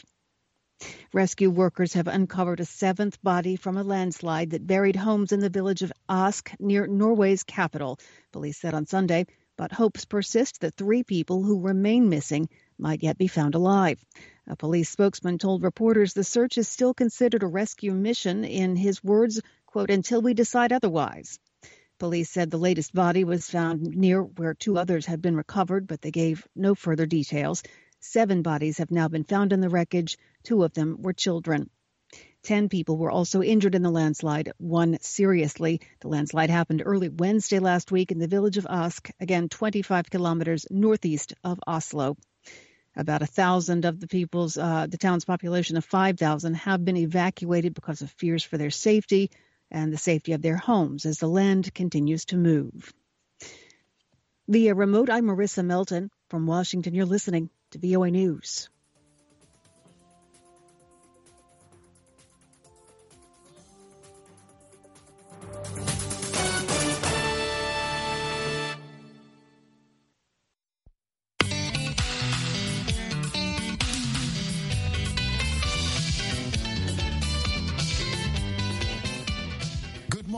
Rescue workers have uncovered a seventh body from a landslide that buried homes in the village of Ask near Norway's capital, police said on Sunday, but hopes persist that three people who remain missing might yet be found alive. A police spokesman told reporters the search is still considered a rescue mission, in his words, quote, "until we decide otherwise." Police said the latest body was found near where two others had been recovered, but they gave no further details. Seven bodies have now been found in the wreckage. Two of them were children. Ten people were also injured in the landslide, one seriously. The landslide happened early Wednesday last week in the village of Ask, again twenty-five kilometers northeast of Oslo. About a thousand of the people's, uh, the town's population of five thousand have been evacuated because of fears for their safety and the safety of their homes as the land continues to move. Via remote, I'm Marissa Melton. From Washington, you're listening to V O A News.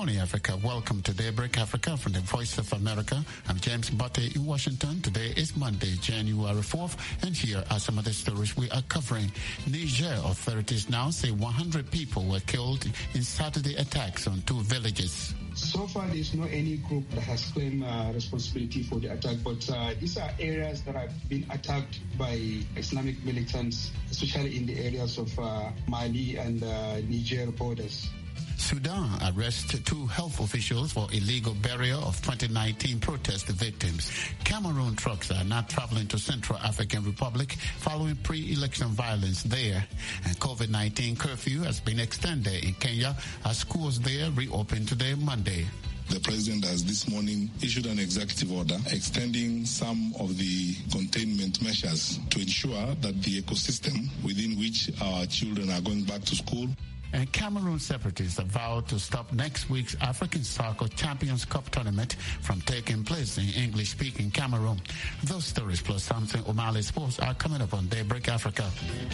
morning, Africa. Welcome to Daybreak Africa from the Voice of America. I'm James Butte in Washington. Today is Monday, January fourth, and here are some of the stories we are covering. Niger authorities now say one hundred people were killed in Saturday attacks on two villages. So far, there's no any group that has claimed uh, responsibility for the attack, but uh, these are areas that have been attacked by Islamic militants, especially in the areas of uh, Mali and uh, Niger borders. Sudan arrests two health officials for illegal burial of twenty nineteen protest victims. Cameroon trucks are not traveling to Central African Republic following pre-election violence there. And COVID nineteen curfew has been extended in Kenya as schools there reopen today, Monday. The president has this morning issued an executive order extending some of the containment measures to ensure that the ecosystem within which our children are going back to school. And Cameroon separatists have vowed to stop next week's African Soccer Champions Cup tournament from taking place in English-speaking Cameroon. Those stories plus something O'Malley Sports are coming up on Daybreak Africa.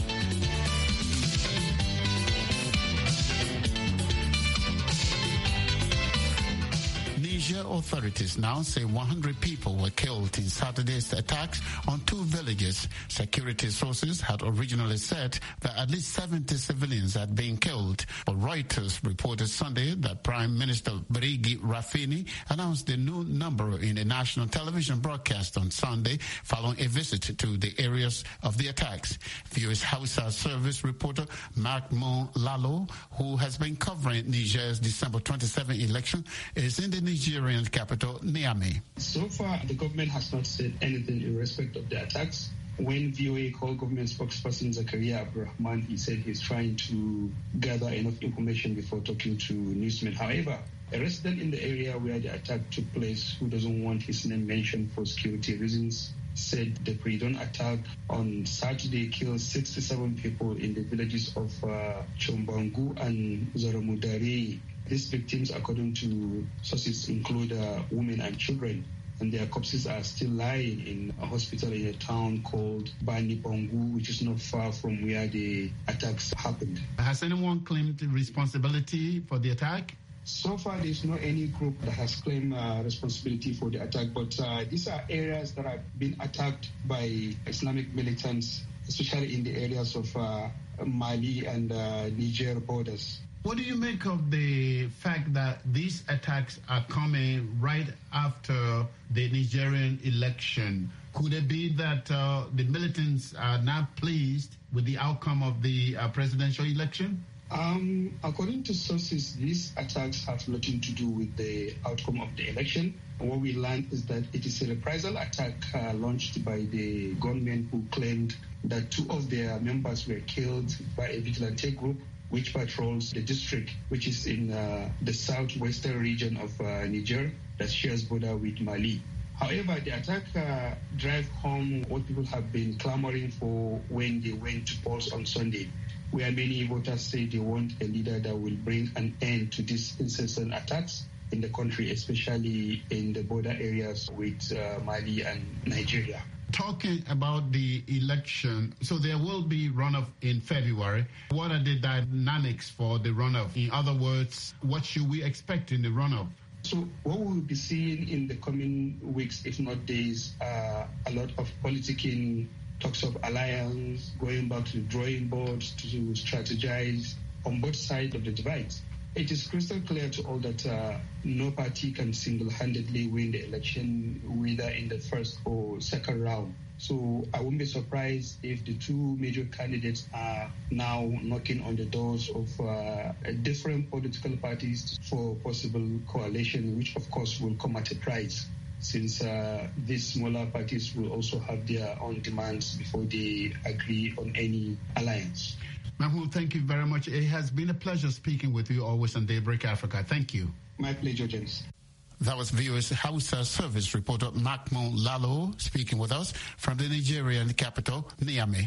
Niger authorities now say one hundred people were killed in Saturday's attacks on two villages. Security sources had originally said that at least seventy civilians had been killed. But Reuters reported Sunday that Prime Minister Birigi Rafini announced the new number in a national television broadcast on Sunday following a visit to the areas of the attacks. V O A's Hausa service reporter Mark Mon Lalo, who has been covering Niger's December twenty-seventh election, is in the Nigerian capital, Niamey. So far, the government has not said anything in respect of the attacks. When V O A called government spokesperson Zakaria Abdurrahman, he said he's trying to gather enough information before talking to newsmen. However, a resident in the area where the attack took place, who doesn't want his name mentioned for security reasons, said the pre-dawn attack on Saturday killed sixty-seven people in the villages of uh, Chombangu and Zaramudari. These victims, according to sources, include uh, women and children, and their corpses are still lying in a hospital in a town called Bani Bongu, which is not far from where the attacks happened. Has anyone claimed responsibility for the attack? So far, there's no any group that has claimed uh, responsibility for the attack, but uh, these are areas that have been attacked by Islamic militants, especially in the areas of uh, Mali and uh, Niger borders. What do you make of the fact that these attacks are coming right after the Nigerian election? Could it be that uh, the militants are not pleased with the outcome of the uh, presidential election? Um, according to sources, these attacks have nothing to do with the outcome of the election. What we learned is that it is a reprisal attack uh, launched by the gunmen who claimed that two of their members were killed by a vigilante group which patrols the district, which is in uh, the southwestern region of uh, Niger that shares border with Mali. However, the attack uh, drive home what people have been clamoring for when they went to polls on Sunday, where many voters say they want a leader that will bring an end to these incessant attacks in the country, especially in the border areas with uh, Mali and Nigeria. Talking about the election, so there will be runoff in February. What are the dynamics for the runoff? In other words, what should we expect in the runoff? So what we will be seeing in the coming weeks, if not days, uh, a lot of politicking, talks of alliance, going back to the drawing boards to strategize on both sides of the divide. It is crystal clear to all that uh, no party can single-handedly win the election, whether in the first or second round. So I wouldn't be surprised if the two major candidates are now knocking on the doors of uh, different political parties for possible coalition, which of course will come at a price, since uh, these smaller parties will also have their own demands before they agree on any alliance. Mahmoud, thank you very much. It has been a pleasure speaking with you always on Daybreak Africa. Thank you. My pleasure, James. That was V O A's Hausa service reporter Makmo Lalo speaking with us from the Nigerian capital, Niamey.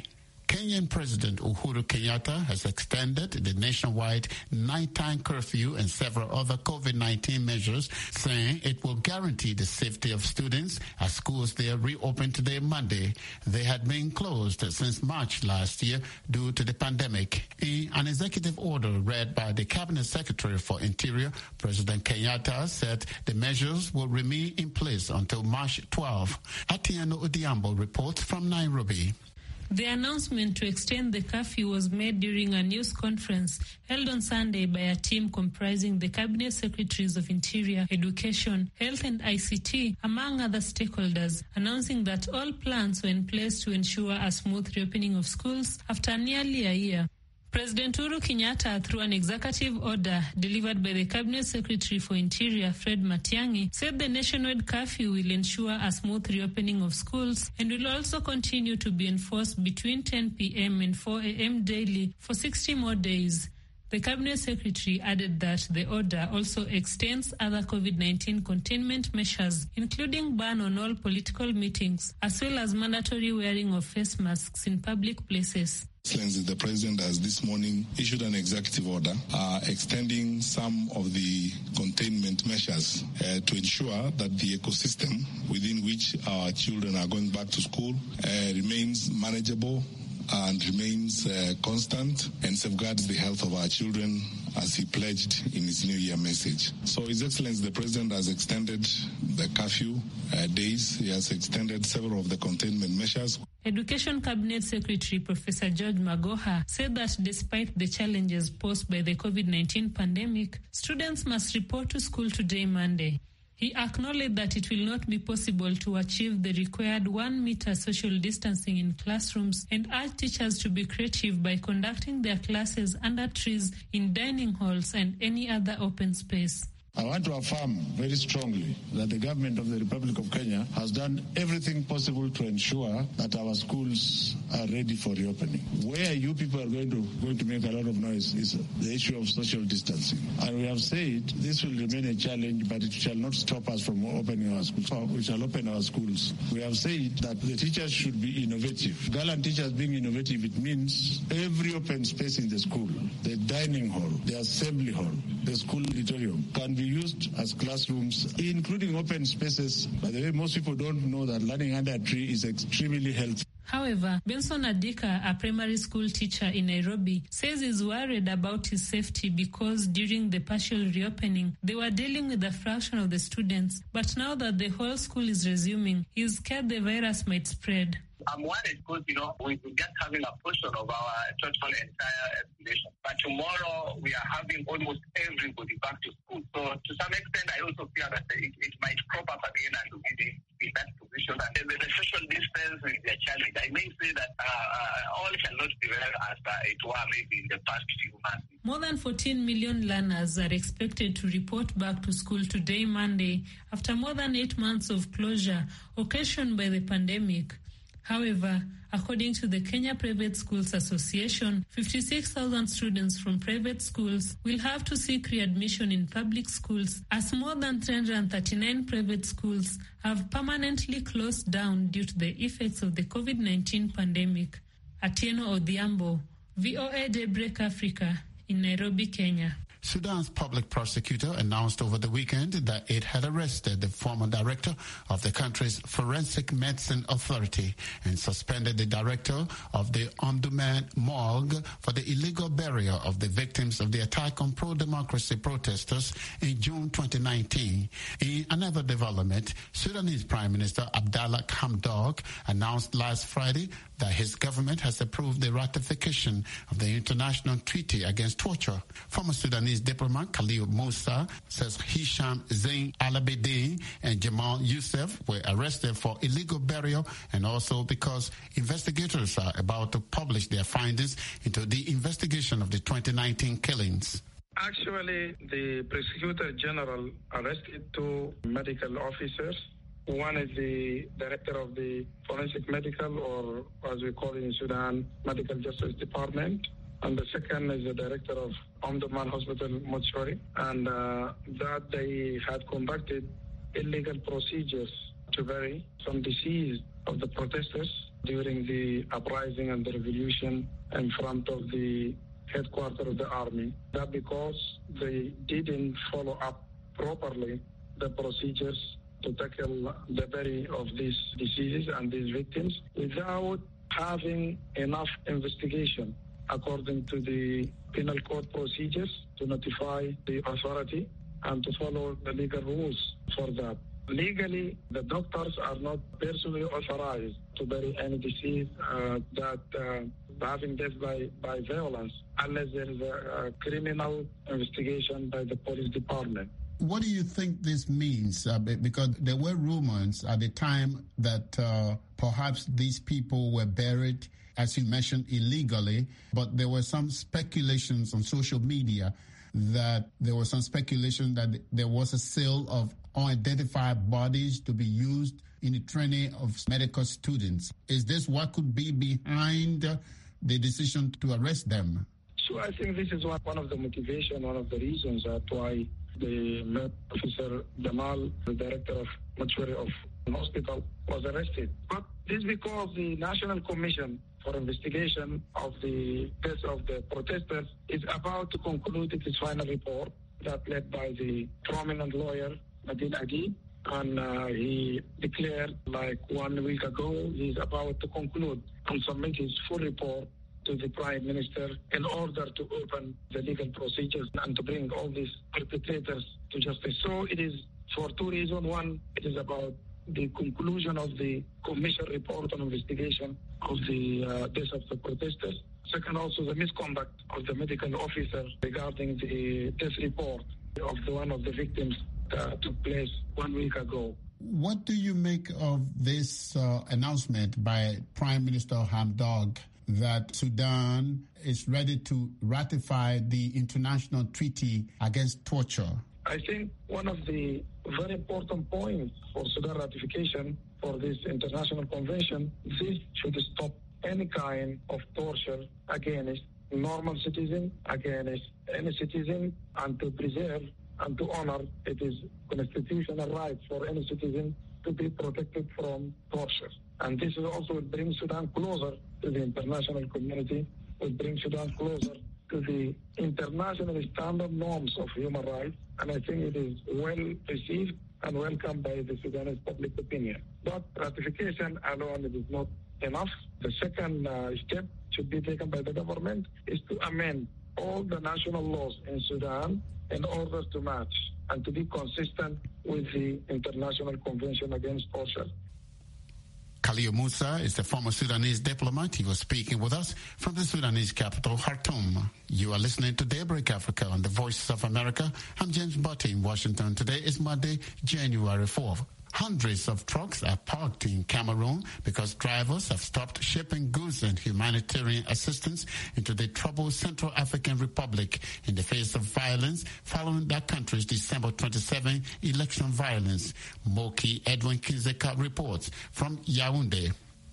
Kenyan President Uhuru Kenyatta has extended the nationwide nighttime curfew and several other COVID nineteen measures, saying it will guarantee the safety of students as schools there reopened today, Monday. They had been closed since March last year due to the pandemic. In an executive order read by the Cabinet Secretary for Interior, President Kenyatta said the measures will remain in place until March twelfth. Atieno Odiambo reports from Nairobi. The announcement to extend the curfew was made during a news conference held on Sunday by a team comprising the Cabinet Secretaries of Interior, Education, Health and I C T, among other stakeholders, announcing that all plans were in place to ensure a smooth reopening of schools after nearly a year. President Uhuru Kenyatta, through an executive order delivered by the Cabinet Secretary for Interior, Fred Matiang'i, said the nationwide curfew will ensure a smooth reopening of schools and will also continue to be enforced between ten p.m. and four a.m. daily for sixty more days. The Cabinet Secretary added that the order also extends other COVID nineteen containment measures, including ban on all political meetings, as well as mandatory wearing of face masks in public places. Excellency, the President has this morning issued an executive order uh, extending some of the containment measures uh, to ensure that the ecosystem within which our children are going back to school uh, remains manageable and remains uh, constant and safeguards the health of our children as he pledged in his New Year message. So His Excellency the President has extended the curfew uh, days. He has extended several of the containment measures. Education Cabinet Secretary Professor George Magoha said that despite the challenges posed by the COVID nineteen pandemic, students must report to school today, Monday. He acknowledged that it will not be possible to achieve the required one meter social distancing in classrooms and urged teachers to be creative by conducting their classes under trees, in dining halls and any other open space. I want to affirm very strongly that the government of the Republic of Kenya has done everything possible to ensure that our schools are ready for reopening. Where you people are going to going to make a lot of noise is the issue of social distancing. And we have said this will remain a challenge, but it shall not stop us from opening our schools. We shall open our schools. We have said that the teachers should be innovative. Gallant teachers being innovative, it means every open space in the school, the dining hall, the assembly hall, the school auditorium can be used as classrooms, including open spaces. By the way, most people don't know that learning under a tree is extremely healthy. However, Benson Adika, a primary school teacher in Nairobi, says he's worried about his safety because during the partial reopening, they were dealing with a fraction of the students. But now that the whole school is resuming, he's scared the virus might spread. I'm worried because, you know, we're just having a portion of our total entire escalation. But tomorrow we are having almost everybody back to school. So to some extent, I also fear that it, it might crop up again and we'll be in that position. And the social distance is a challenge. I may say that uh, uh, all cannot be well as uh, it were maybe in the past few months. More than fourteen million learners are expected to report back to school today, Monday, after more than eight months of closure occasioned by the pandemic. However, according to the Kenya Private Schools Association, fifty-six thousand students from private schools will have to seek readmission in public schools, as more than three hundred thirty-nine private schools have permanently closed down due to the effects of the COVID nineteen pandemic. Atieno Odhiambo, V O A Daybreak Africa, in Nairobi, Kenya. Sudan's public prosecutor announced over the weekend that it had arrested the former director of the country's Forensic Medicine Authority and suspended the director of the Omdurman morgue for the illegal burial of the victims of the attack on pro-democracy protesters in June twenty nineteen. In another development, Sudanese Prime Minister Abdallah Hamdok announced last Friday that his government has approved the ratification of the International Treaty Against Torture. Former Sudanese diplomat Khalil Musa says Hisham Zain Al-Abidine and Jamal Youssef were arrested for illegal burial and also because investigators are about to publish their findings into the investigation of the twenty nineteen killings. Actually, the Prosecutor General arrested two medical officers. One is the director of the Forensic Medical, or as we call it in Sudan, Medical Justice Department. And the second is the director of Omdurman Hospital, Mortuary. And uh, that they had conducted illegal procedures to bury some deceased of the protesters during the uprising and the revolution in front of the headquarters of the army. That because they didn't follow up properly the procedures to tackle the bury of these diseases and these victims without having enough investigation according to the penal code procedures to notify the authority and to follow the legal rules for that. Legally, the doctors are not personally authorized to bury any disease uh, that uh, having death by, by violence unless there is a, a criminal investigation by the police department. What do you think this means? Uh, because there were rumors at the time that uh, perhaps these people were buried, as you mentioned, illegally, but there were some speculations on social media that there was some speculation that there was a sale of unidentified bodies to be used in the training of medical students. Is this what could be behind the decision to arrest them? So I think this is one, one of the motivation, one of the reasons that why the Med Officer Jamal, the director of mortuary of the hospital, was arrested. But this is because the National Commission for Investigation of the deaths of the protesters is about to conclude its final report that led by the prominent lawyer, Nadine Adi, and uh, he declared like one week ago he's about to conclude and submit his full report to the Prime Minister in order to open the legal procedures and to bring all these perpetrators to justice. So it is for two reasons. One, it is about the conclusion of the commission report on investigation of the uh, deaths of the protesters. Second, also the misconduct of the medical officer regarding the death report of the one of the victims that took place one week ago. What do you make of this uh, announcement by Prime Minister Hamdok that Sudan is ready to ratify the international treaty against torture? I think one of the very important points for Sudan ratification for this international convention, this should stop any kind of torture against normal citizen, against any citizen, and to preserve and to honor it is constitutional rights for any citizen to be protected from torture. And this is also will bring Sudan closer to the international community, will bring Sudan closer to the international standard norms of human rights. And I think it is well received and welcomed by the Sudanese public opinion. But ratification alone is not enough. The second uh, step should be taken by the government is to amend all the national laws in Sudan in order to match and to be consistent with the International Convention Against Torture. Khalil Musa is the former Sudanese diplomat. He was speaking with us from the Sudanese capital, Khartoum. You are listening to Daybreak Africa on the Voice of America. I'm James Butte in Washington. Today is Monday, January fourth. Hundreds of trucks are parked in Cameroon because drivers have stopped shipping goods and humanitarian assistance into the troubled Central African Republic in the face of violence following that country's December twenty-seventh election violence. Moki Edwin Kinzeka reports from Yaoundé.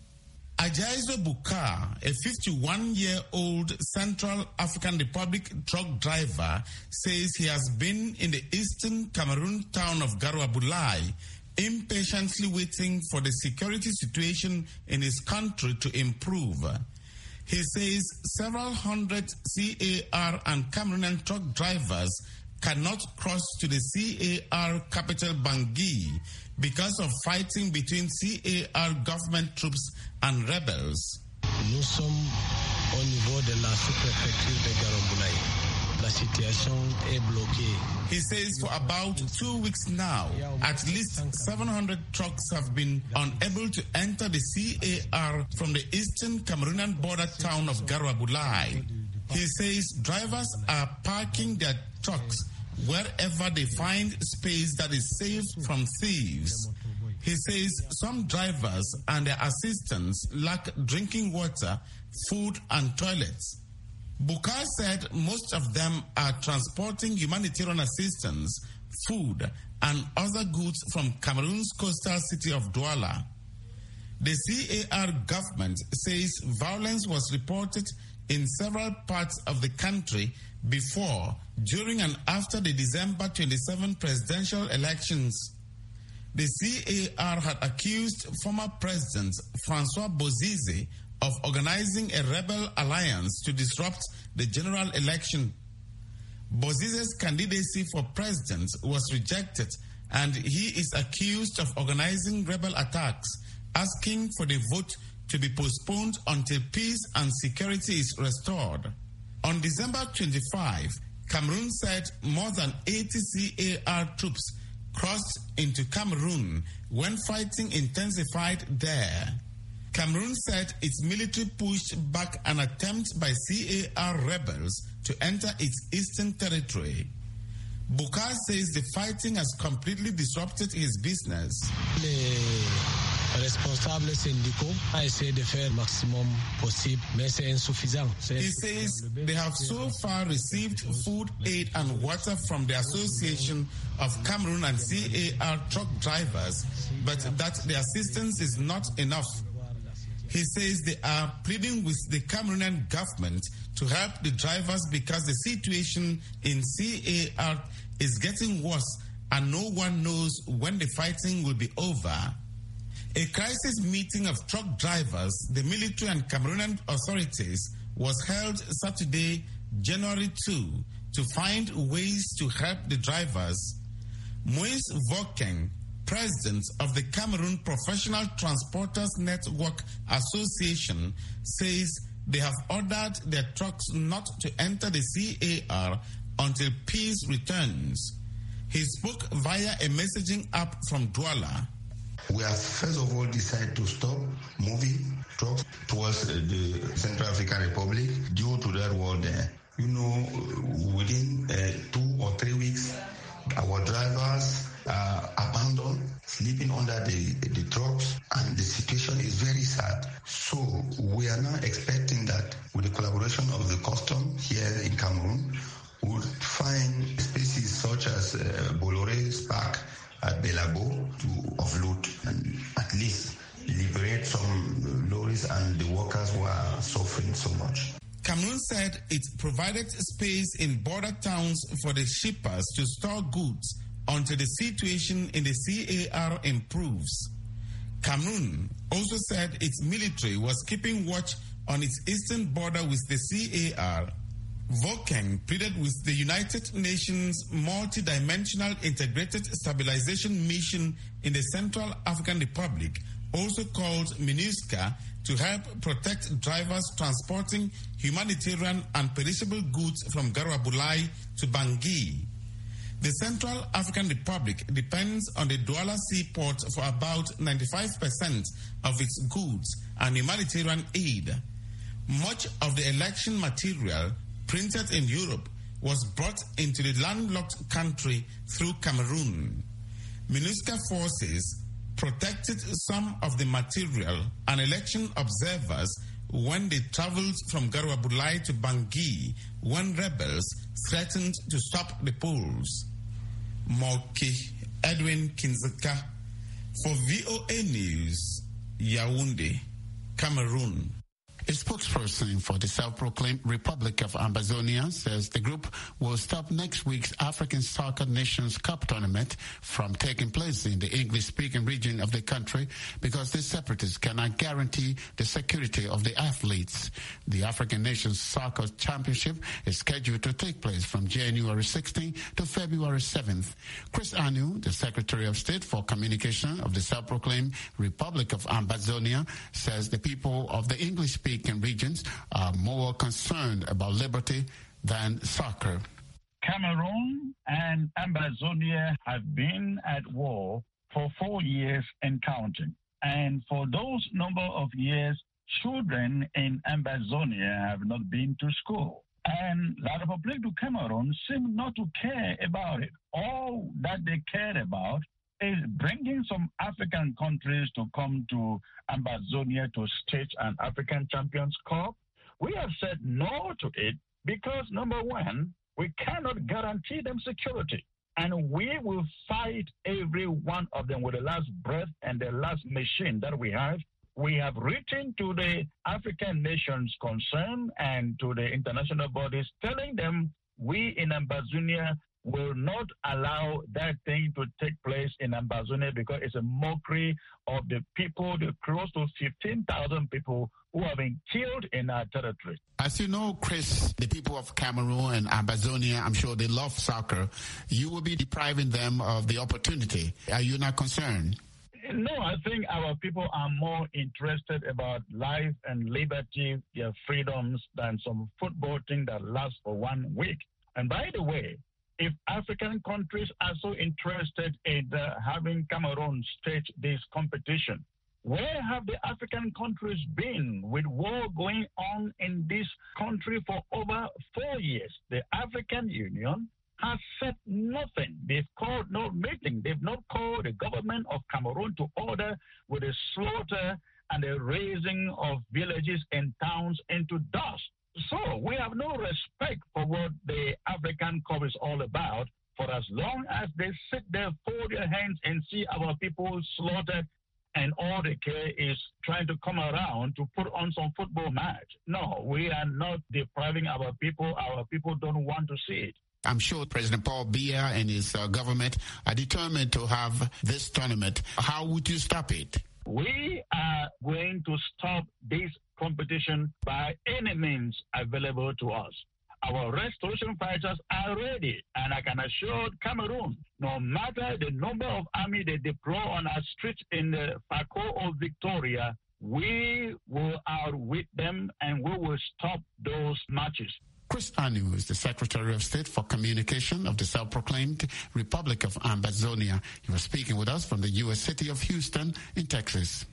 Ajaizo Bukar, a fifty-one-year-old Central African Republic truck driver, says he has been in the eastern Cameroon town of Garouabulai, impatiently waiting for the security situation in his country to improve. He says several hundred C A R and Cameroonian truck drivers cannot cross to the C A R capital Bangui because of fighting between C A R government troops and rebels. Nous sommes au niveau de la sous-préfecture de Garouabulai. La situation est bloquée. He says for about two weeks now, at least seven hundred trucks have been unable to enter the C A R from the eastern Cameroonian border town of Garouabulai. He says drivers are parking their trucks wherever they find space that is safe from thieves. He says some drivers and their assistants lack drinking water, food and toilets. Bukar said most of them are transporting humanitarian assistance, food, and other goods from Cameroon's coastal city of Douala. The C A R government says violence was reported in several parts of the country before, during, and after the December twenty-seventh presidential elections. The C A R had accused former President Francois Bozize of organizing a rebel alliance to disrupt the general election. Bozize's candidacy for president was rejected, and he is accused of organizing rebel attacks, asking for the vote to be postponed until peace and security is restored. On December twenty-fifth, Cameroon said more than eighty C A R troops crossed into Cameroon when fighting intensified there. Cameroon said its military pushed back an attempt by C A R rebels to enter its eastern territory. Bukar says the fighting has completely disrupted his business. Les responsables syndicaux ont essayé de faire maximum possible, mais c'est insuffisant. He says they have so far received food aid and water from the Association of Cameroon and C A R truck drivers, but that the assistance is not enough. He says they are pleading with the Cameroonian government to help the drivers because the situation in C A R is getting worse and no one knows when the fighting will be over. A crisis meeting of truck drivers, the military and Cameroonian authorities was held Saturday, January second, to find ways to help the drivers. Moise Vokeng, president of the Cameroon Professional Transporters Network Association, says they have ordered their trucks not to enter the C A R until peace returns. He spoke via a messaging app from Douala. We have first of all decided to stop moving trucks towards the Central African Republic due to that war there. You know, within uh, two or three weeks, our drivers are abandoned, sleeping under the, the trucks, and the situation is very sad. So we are now expecting that with the collaboration of the custom here in Cameroon, we would find species such as uh, Bolloré, Spark, at Belabo to offload and at least liberate some lorries and the workers who are suffering so much. Cameroon said it provided space in border towns for the shippers to store goods until the situation in the C A R improves. Cameroon also said its military was keeping watch on its eastern border with the C A R. Vokeng pleaded with the United Nations Multidimensional Integrated Stabilization Mission in the Central African Republic, also called MINUSCA, to help protect drivers transporting humanitarian and perishable goods from Garwa-Bulai to Bangui. The Central African Republic depends on the Douala seaport for about ninety-five percent of its goods and humanitarian aid. Much of the election material printed in Europe was brought into the landlocked country through Cameroon. MINUSCA forces protected some of the material and election observers when they traveled from Garwa-Bulai to Bangui when rebels threatened to stop the polls. Moki Edwin Kinzeka for V O A News, Yaoundé, Cameroon. A spokesperson for the self-proclaimed Republic of Ambazonia says the group will stop next week's African Soccer Nations Cup tournament from taking place in the English-speaking region of the country because the separatists cannot guarantee the security of the athletes. The African Nations Soccer Championship is scheduled to take place from January sixteenth to February seventh. Chris Anu, the Secretary of State for Communication of the self-proclaimed Republic of Ambazonia, says the people of the English-speaking regions are more concerned about liberty than soccer. Cameroon and Ambazonia have been at war for four years and counting. And for those number of years, children in Ambazonia have not been to school. And La République du Cameroon seem not to care about it. All that they care about is bringing some African countries to come to Ambazonia to stage an African Champions Cup. We have said no to it because, number one, we cannot guarantee them security. And we will fight every one of them with the last breath and the last machine that we have. We have written to the African nations concerned and to the international bodies telling them we in Ambazonia will not allow that thing to take place in Ambazonia because it's a mockery of the people, the close to fifteen thousand people who have been killed in our territory. As you know, Chris, the people of Cameroon and Ambazonia, I'm sure they love soccer. You will be depriving them of the opportunity. Are you not concerned? No, I think our people are more interested about life and liberty, their freedoms, than some football thing that lasts for one week. And by the way, if African countries are so interested in uh, having Cameroon stage this competition, where have the African countries been with war going on in this country for over four years? The African Union has said nothing. They've called no meeting. They've not called the government of Cameroon to order with the slaughter and the razing of villages and towns into dust. So we have no respect for what the African Cup is all about. For as long as they sit there, fold their hands and see our people slaughtered, and all they care is trying to come around to put on some football match. No, we are not depriving our people. Our people don't want to see it. I'm sure President Paul Biya and his uh, government are determined to have this tournament. How would you stop it? We are going to stop this competition by any means available to us. Our restoration fighters are ready, and I can assure Cameroon, no matter the number of army they deploy on our streets in the Fako or Victoria, we will outwit them and we will stop those matches. Chris Anu is the Secretary of State for Communication of the self-proclaimed Republic of Ambazonia. He was speaking with us from the U S city of Houston in Texas.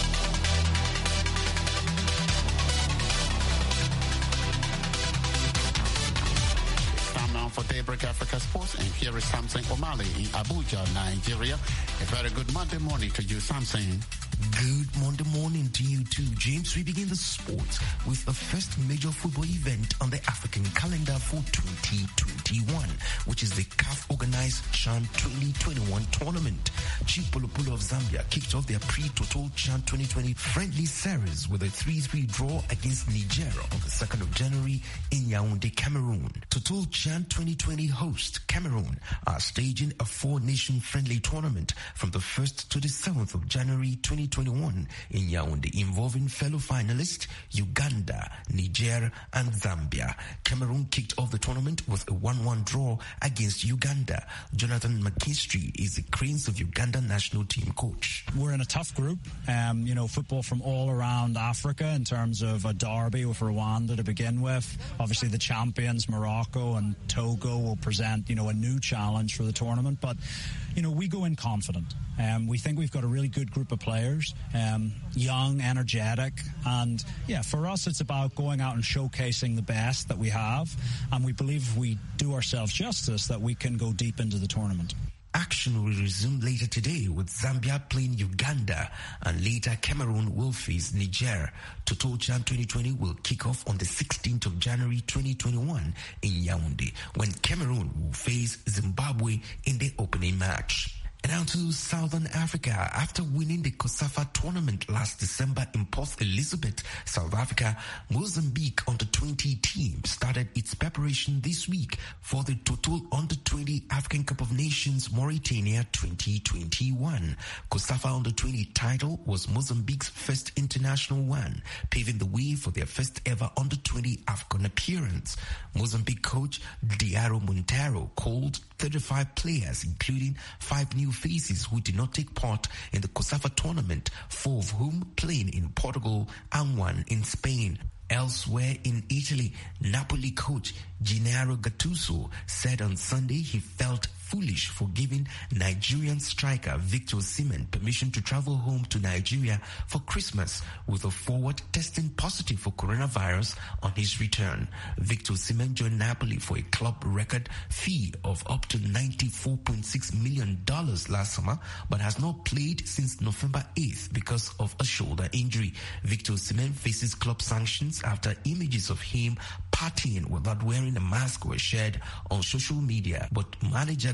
Time now for Daybreak Africa Sports, and here is Samson Omale in Abuja, Nigeria. A very good Monday morning to you, Samson. Good Monday morning to you too, James. We begin the sports with the first major football event on the African calendar for twenty twenty-one, which is the C A F organized CHAN twenty twenty-one tournament. Chief Polopolo of Zambia kicked off their pre-Total CHAN twenty twenty friendly series with a three three draw against Niger on the second of January in Yaoundé, Cameroon. Total CHAN twenty twenty host Cameroon are staging a four-nation friendly tournament from the first to the seventh of January twenty twenty-one in Yaoundé, involving fellow finalists Uganda, Niger, and Zambia. Cameroon kicked off the tournament with a one one draw against Uganda. Jonathan McKinstry is the Cranes of Uganda national team coach. We're in a tough group. Um, you know, football from all around Africa in terms of a derby with Rwanda to begin with. Obviously, the champions, Morocco and Togo, will present, you know, a new challenge for the tournament. But, you know, we go in confident. Um, we think we've got a really good group of players, um, young, energetic, and yeah, for us it's about going out and showcasing the best that we have, and we believe if we do ourselves justice that we can go deep into the tournament. Action will resume later today with Zambia playing Uganda, and later Cameroon will face Niger. Total CHAN twenty twenty will kick off on the sixteenth of January twenty twenty-one in Yaoundé, when Cameroon will face Zimbabwe in the opening match. And now to Southern Africa. After winning the COSAFA tournament last December in Port Elizabeth, South Africa, Mozambique under twenty team started its preparation this week for the Total under twenty African Cup of Nations Mauritania twenty twenty-one. COSAFA under twenty title was Mozambique's first international one, paving the way for their first ever under twenty African appearance. Mozambique coach Diaro Montero called thirty-five players, including five new faces who did not take part in the COSAFA tournament, four of whom playing in Portugal and one in Spain. Elsewhere in Italy, Napoli coach Gennaro Gattuso said on Sunday he felt foolish for giving Nigerian striker Victor Osimhen permission to travel home to Nigeria for Christmas, with a forward testing positive for coronavirus on his return. Victor Osimhen joined Napoli for a club record fee of up to ninety-four point six million dollars last summer, but has not played since November eighth because of a shoulder injury. Victor Osimhen faces club sanctions after images of him partying without wearing a mask were shared on social media, but manager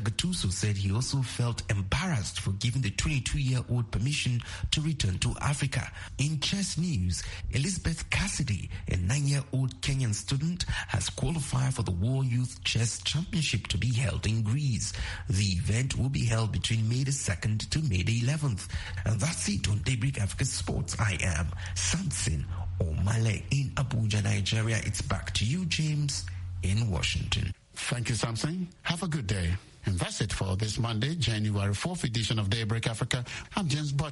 Gattuso said he also felt embarrassed for giving the twenty-two-year-old permission to return to Africa. In chess news, Elizabeth Cassidy, a nine-year-old Kenyan student, has qualified for the World Youth Chess Championship to be held in Greece. The event will be held between May the second to May the eleventh. And that's it on Daybreak Africa Sports. I am Samson Omale in Abuja, Nigeria. It's back to you, James, in Washington. Thank you, Samson. Have a good day. And that's it for this Monday, January fourth edition of Daybreak Africa. I'm James Butler.